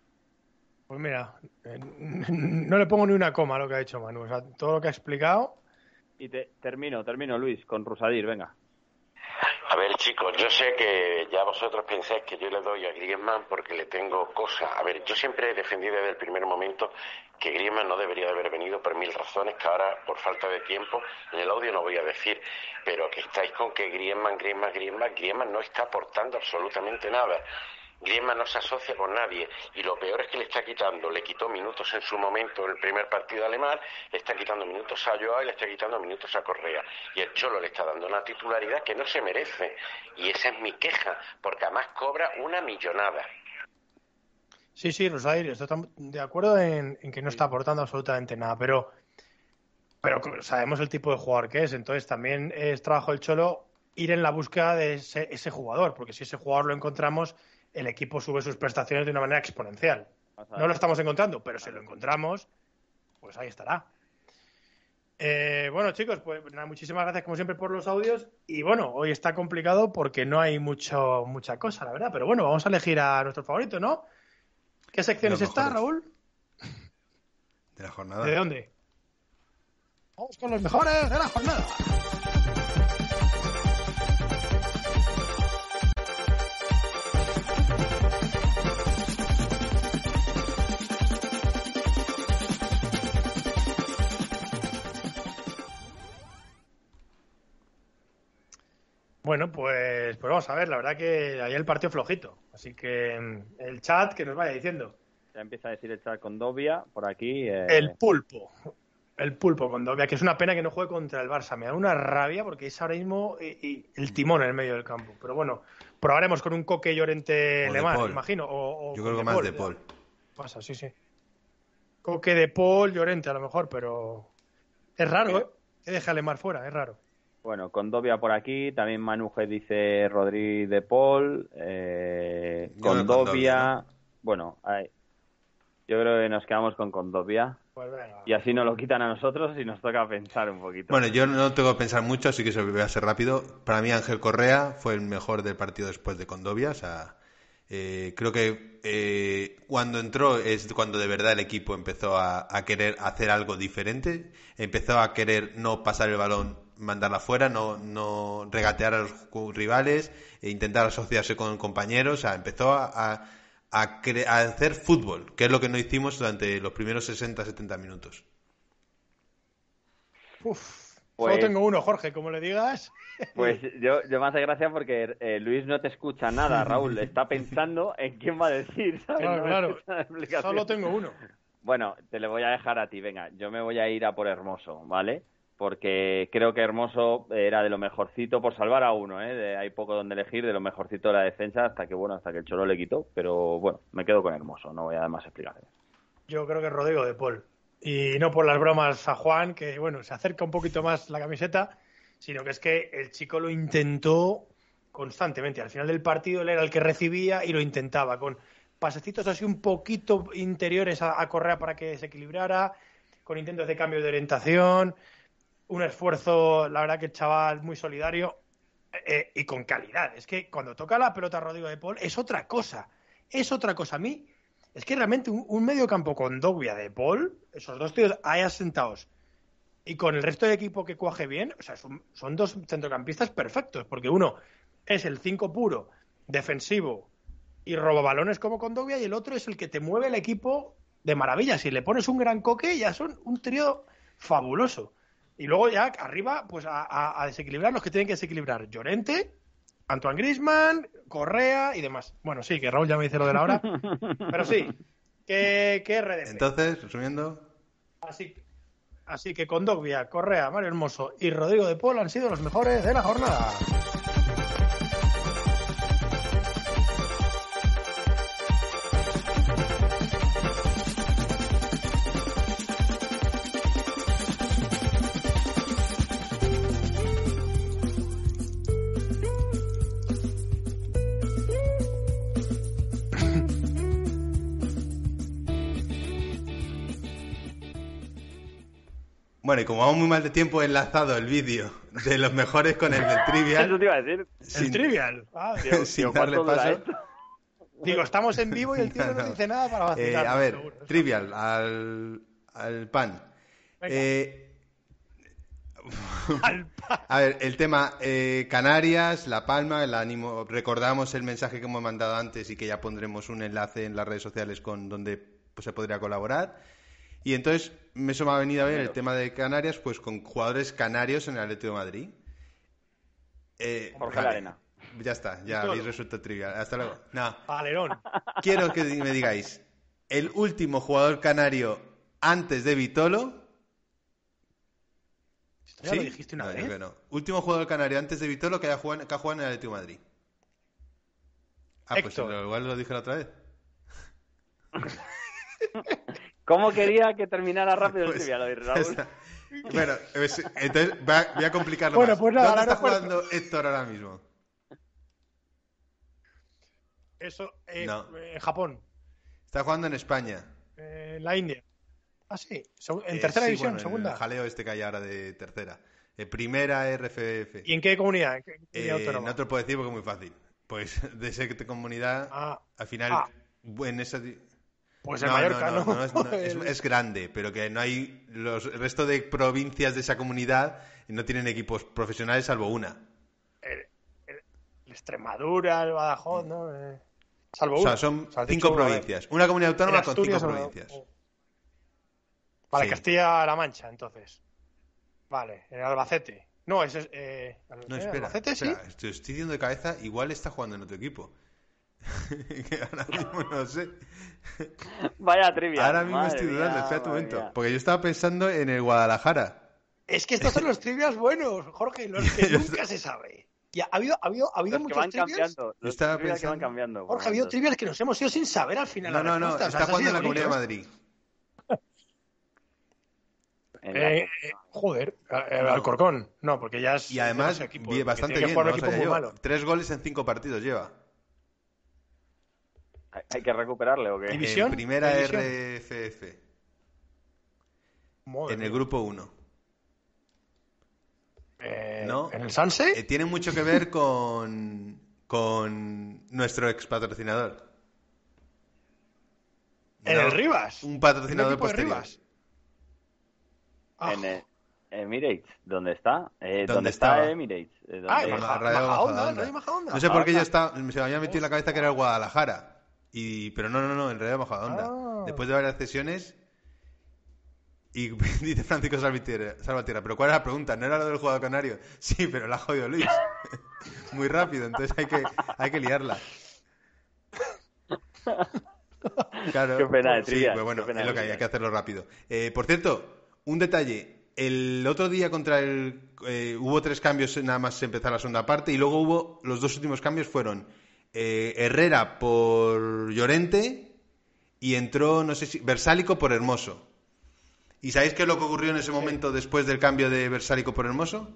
Pues mira, eh, no le pongo ni una coma a lo que ha dicho Manu, o sea, todo lo que ha explicado. Y te, termino, termino, Luis, con Rusadir, venga. A ver, chicos, yo sé que ya vosotros pensáis que yo le doy a Griezmann porque le tengo cosas. A ver, yo siempre he defendido desde el primer momento que Griezmann no debería de haber venido por mil razones que ahora, por falta de tiempo, en el audio no voy a decir. Pero que estáis con que Griezmann, Griezmann, Griezmann, Griezmann no está aportando absolutamente nada. Griezmann no se asocia con nadie y lo peor es que le está quitando, le quitó minutos en su momento en el primer partido alemán, le está quitando minutos a Joao y le está quitando minutos a Correa. Y el Cholo le está dando una titularidad que no se merece. Y esa es mi queja, porque además cobra una millonada. Sí, sí, Rosario, estoy de acuerdo en, en que no está aportando absolutamente nada, pero, pero sabemos el tipo de jugador que es, entonces también es trabajo del Cholo ir en la búsqueda de ese, ese jugador, porque si ese jugador lo encontramos, el equipo sube sus prestaciones de una manera exponencial. No lo estamos encontrando, pero si lo encontramos, pues ahí estará. Eh, bueno, chicos, pues nada, muchísimas gracias como siempre por los audios. Y bueno, hoy está complicado porque no hay mucho mucha cosa, la verdad. Pero bueno, vamos a elegir a nuestro favorito, ¿no? ¿Qué secciones está, Raúl? De la jornada. ¿De dónde? Vamos con los mejores de la jornada. Bueno, pues, pues vamos a ver, la verdad que ahí el partido flojito, así que el chat que nos vaya diciendo. Ya empieza a decir el chat Condovia por aquí. Eh... El pulpo, el pulpo Condovia, que es una pena que no juegue contra el Barça, me da una rabia porque es ahora mismo y, y el timón en el medio del campo, pero bueno, probaremos con un Coque Llorente Lemar, imagino. O, o Yo creo que más de Paul. Pasa, sí, sí. Coque de Paul, Llorente a lo mejor, pero es raro, ¿eh? Que deja a Lemar fuera, es raro. Bueno, Condovia por aquí, también Manu G dice Rodri de Paul, eh, Condovia, ¿no? Bueno, hay, yo creo que nos quedamos con Condovia, pues venga, y así nos lo quitan a nosotros y nos toca pensar un poquito. Bueno, yo no tengo que pensar mucho, así que eso voy a ser rápido. Para mí Ángel Correa fue el mejor del partido después de Condovia, o sea, eh, creo que eh, cuando entró es cuando de verdad el equipo empezó a, a querer hacer algo diferente, empezó a querer no pasar el balón, mandarla afuera, no, no regatear a los rivales, e intentar asociarse con compañeros, o sea, empezó a, a, a, cre- a hacer fútbol, que es lo que no hicimos durante los primeros sesenta a setenta minutos. Uf, pues, solo tengo uno, Jorge, como le digas. Pues yo, yo me hace gracia porque eh, Luis no te escucha nada, Raúl, está pensando en quién va a decir, ¿sabes? Claro, no claro, solo tengo uno. Bueno, te le voy a dejar a ti, venga, yo me voy a ir a por Hermoso, ¿vale? Porque creo que Hermoso era de lo mejorcito, por salvar a uno, ¿eh? De, hay poco donde elegir, de lo mejorcito de la defensa, hasta que bueno, hasta que el Cholo le quitó, pero bueno, me quedo con Hermoso, no voy a dar más explicaciones. Yo creo que es Rodrigo de Paul, y no por las bromas a Juan, que bueno, se acerca un poquito más la camiseta, sino que es que el chico lo intentó constantemente, al final del partido él era el que recibía y lo intentaba, con pasecitos así un poquito interiores a, a Correa para que se equilibrara, con intentos de cambio de orientación. Un esfuerzo, la verdad que el chaval muy solidario eh, y con calidad. Es que cuando toca la pelota Rodrigo de Paul es otra cosa. Es otra cosa. A mí es que realmente un, un medio campo con Condovia de Paul, esos dos tíos ahí asentados y con el resto del equipo que cuaje bien, o sea, son, son dos centrocampistas perfectos, porque uno es el cinco puro, defensivo y robabalones como Condovia, y el otro es el que te mueve el equipo de maravilla. Si le pones un gran Coque, ya son un trío fabuloso. Y luego ya arriba, pues a, a, a desequilibrar los que tienen que desequilibrar. Llorente, Antoine Griezmann, Correa y demás. Bueno, sí, que Raúl ya me dice lo de la hora. Pero sí, que, que R D P. Entonces, resumiendo. Así, así que Condovia, Correa, Mario Hermoso y Rodrigo de Paul han sido los mejores de la jornada. Bueno, y como vamos muy mal de tiempo, he enlazado el vídeo de los mejores con el del Trivial. Eso te iba a decir. Sin, el Trivial. Ah, tío, sin tío, darle paso. Digo, estamos en vivo y el tío no, no. no dice nada para vacilar. Eh, a ver, seguro. Trivial, al, al pan. Eh, A ver, el tema eh, Canarias, La Palma, el ánimo. Recordamos el mensaje que hemos mandado antes y que ya pondremos un enlace en las redes sociales con donde pues, se podría colaborar. Y entonces eso me ha venido a ver el tema de Canarias, pues con jugadores canarios en el Atlético de Madrid. Eh, Jorge vale. Larena. Ya está, ya habéis resuelto trivial. Hasta luego. No. Valerón. Quiero que me digáis el último jugador canario antes de Vitolo. ¿Ya ¿Sí? lo dijiste una no, vez? yo creo que no. Último jugador canario antes de Vitolo que haya jugado, que ha jugado en el Atlético de Madrid. Ah, pues Héctor. lo- igual lo dije la otra vez. ¿Cómo quería que terminara rápido el Pues, trivial hoy, ya Raúl? está. Bueno, pues, entonces voy a, voy a complicarlo Bueno, más. pues nada, ¿Dónde ahora está pues- jugando Héctor ahora mismo? Eso, eh, No. eh, en Japón, Está jugando en España. eh, en la India. Ah, sí. Segu- En Eh, tercera sí, división, bueno, segunda. El jaleo este que hay ahora de tercera. Eh, primera R F F. ¿Y en qué comunidad? ¿En qué comunidad Eh, autónoma? no te lo puedo decir porque es muy fácil. Pues de esa comunidad, Ah, al final, ah. en esa... di- pues en Mallorca, ¿no? no, no, es, no, es- El- es grande, pero que no hay... Los, el resto de provincias de esa comunidad no tienen equipos profesionales salvo una. el- el- el Extremadura, el Badajoz, ¿no? Eh, salvo O sea, uno. son O sea, has cinco dicho, a ver, provincias. Una comunidad autónoma en con cinco Asturias o no. provincias. Vale, Sí. Castilla-La Mancha, entonces. Vale, en Albacete. No, ese es... Eh, No, ¿eh? espera, Albacete, sí. espera, te estoy diciendo de cabeza, igual está jugando en otro equipo. Que ahora mismo no sé. Vaya trivia. Ahora mismo madre estoy dudando, mía, espera un madre momento. mía. Porque yo estaba pensando en el Guadalajara. Es que estos son los trivias buenos, Jorge, los que Yo nunca se sabe. Y ha habido, ha habido, ha habido Los que muchos van trivias. cambiando. Los estaba trivias que van pensando- cambiando. por Jorge, ha habido momentos. trivias que nos hemos ido sin saber al final. No, la no, no, respuesta. O sea, está eso ha jugando en sido la Comunidad de bonito, Madrid. En la- ¿eh? Eh, joder, el Alcorcón. No, porque ya es. Y además, ya no es equipo, bien, porque bastante tiene que bien, jugar no un equipo sabía muy yo. malo. Tres goles en cinco partidos lleva. ¿Hay- ¿Hay que recuperarle o qué? División. En primera División. R F F. Madre En el mía. grupo uno. Eh, ¿No? ¿En el Sanse? Eh, tiene mucho que ver con, con nuestro ex patrocinador. ¿En No, el Rivas? Un ¿En patrocinador el equipo de posterior. Rivas? Ah, En eh, Emirates. ¿Dónde está? Eh, ¿Dónde ¿Dónde está estaba? Emirates? Eh, ah, ¿dónde- en en Maja- Radio Majadahonda, Majadahonda. en Radio Majadahonda. No sé por qué yo Anda. estaba, se me había metido en la cabeza que era el Guadalajara. Y, pero no, no, no, en realidad Majadahonda. Ah. Después de varias sesiones. Y dice Francisco Salvatierra, Salvatierra, pero ¿cuál es la pregunta? ¿No era lo del jugador canario? Sí, pero la ha jodido Luis. Muy rápido, entonces hay que, hay que liarla. Claro. Qué pena de Sí, trivia, pues bueno, qué pena es de lo que hay, trivia. hay que hacerlo rápido. Eh, por cierto, un detalle. El otro día contra el... eh, hubo tres cambios nada más se empezar la segunda parte y luego hubo... Los dos últimos cambios fueron eh, Herrera por Llorente y entró, no sé si... Versálico por Hermoso. ¿Y sabéis qué es lo que ocurrió en ese momento después del cambio de Versálico por Hermoso?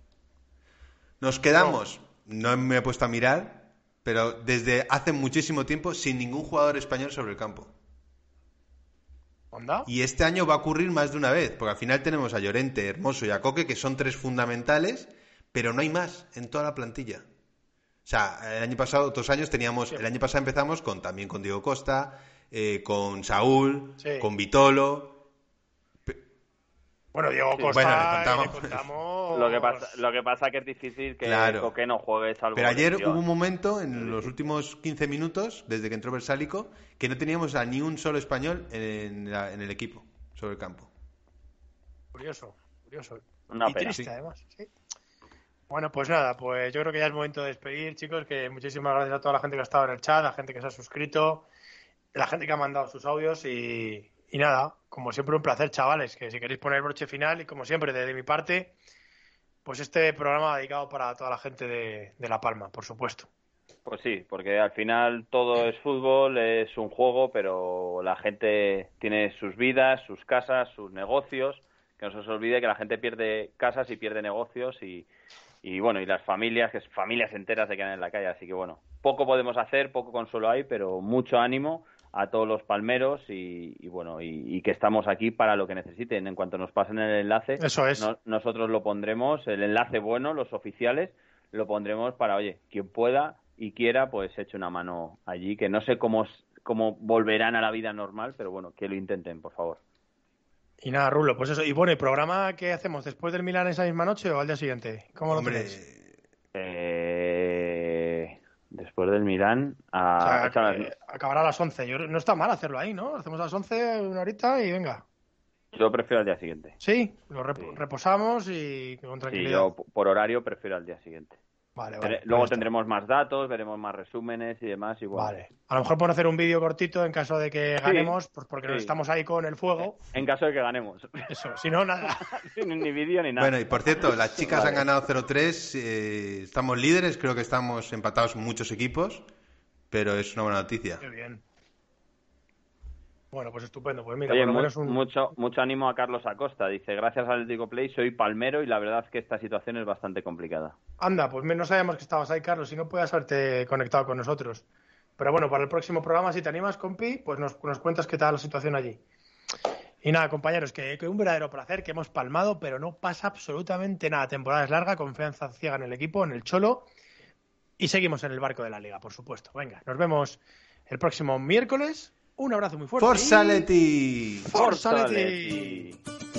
Nos quedamos, no me he puesto a mirar, pero desde hace muchísimo tiempo sin ningún jugador español sobre el campo. ¿Onda? Y este año va a ocurrir más de una vez, porque al final tenemos a Llorente, Hermoso y a Coque, que son tres fundamentales, pero no hay más en toda la plantilla. O sea, el año pasado, otros años teníamos, el año pasado empezamos con también con Diego Costa, eh, con Saúl, Sí. con Vitolo. Bueno, Diego Sí. Costa, Bueno, le eh, contamos. le contamos... Lo que pasa, lo que pasa que es difícil que Claro. Coque no juegue salvo Pero ayer lesión. hubo un momento, en los últimos quince minutos, desde que entró Versálico, que no teníamos a ni un solo español en, la- en el equipo, sobre el campo. Curioso, curioso. Una y pena. triste, además. Sí. Bueno, pues nada, pues yo creo que ya es momento de despedir, chicos, que muchísimas gracias a toda la gente que ha estado en el chat, a la gente que se ha suscrito, la gente que ha mandado sus audios y, y nada, como siempre un placer, chavales, que si queréis poner el broche final y como siempre, desde mi parte, pues este programa dedicado para toda la gente de, de La Palma, por supuesto. Pues sí, porque al final todo es fútbol, es un juego, pero la gente tiene sus vidas, sus casas, sus negocios. Que no se os olvide que la gente pierde casas y pierde negocios y, y bueno, y las familias, que es- familias enteras se quedan en la calle. Así que bueno, poco podemos hacer, poco consuelo hay, pero mucho ánimo a todos los palmeros y, y bueno, y, y que estamos aquí para lo que necesiten. En cuanto nos pasen el enlace, Eso es. no- nosotros lo pondremos, el enlace bueno, los oficiales, lo pondremos para, oye, quien pueda y quiera, pues eche una mano allí, que no sé cómo, s- cómo volverán a la vida normal, pero bueno, que lo intenten, por favor. Y nada, Rulo, pues eso. Y bueno, ¿el programa qué hacemos? ¿Después del Milán esa misma noche o al día siguiente? ¿Cómo lo Hombre, tenéis? Eh, después del Milán, a, O sea, a echar- que acabará a las once. Yo, no está mal hacerlo ahí, ¿no? Hacemos a las once, una horita y venga. yo prefiero al día siguiente. Sí, lo rep- Sí. reposamos y con Sí, tranquilidad. yo p- por horario prefiero al día siguiente. Vale, Tendré- vale. pues Luego ya está. tendremos más datos, veremos más resúmenes y demás. Y bueno. Vale. A lo mejor por hacer un vídeo cortito en caso de que Sí. ganemos, pues porque nos Sí. estamos ahí con el fuego. En caso de que ganemos. Eso, si no, nada. ni, ni vídeo ni nada. bueno, y por cierto, las chicas Vale. han ganado cero tres, eh, estamos líderes, creo que estamos empatados en muchos equipos, pero es una buena noticia. Qué bien. Bueno, pues estupendo. Pues mira, Oye, por lo mu- menos un... mucho, mucho ánimo a Carlos Acosta. Dice, gracias al Atlético Play soy palmero y la verdad es que esta situación es bastante complicada. Anda, pues no sabíamos que estabas ahí, Carlos, si no puedes haberte conectado con nosotros. Pero bueno, para el próximo programa, si te animas, compi, pues nos, nos cuentas qué tal la situación allí. Y nada, compañeros, que, que un verdadero placer, que hemos palmado, pero no pasa absolutamente nada. Temporada es larga, confianza ciega en el equipo, en el Cholo, y seguimos en el barco de la Liga, por supuesto. Venga, nos vemos el próximo miércoles. Un abrazo muy fuerte. ¡Forza y- Leti! ¡Forza ¡Forza Leti! Leti!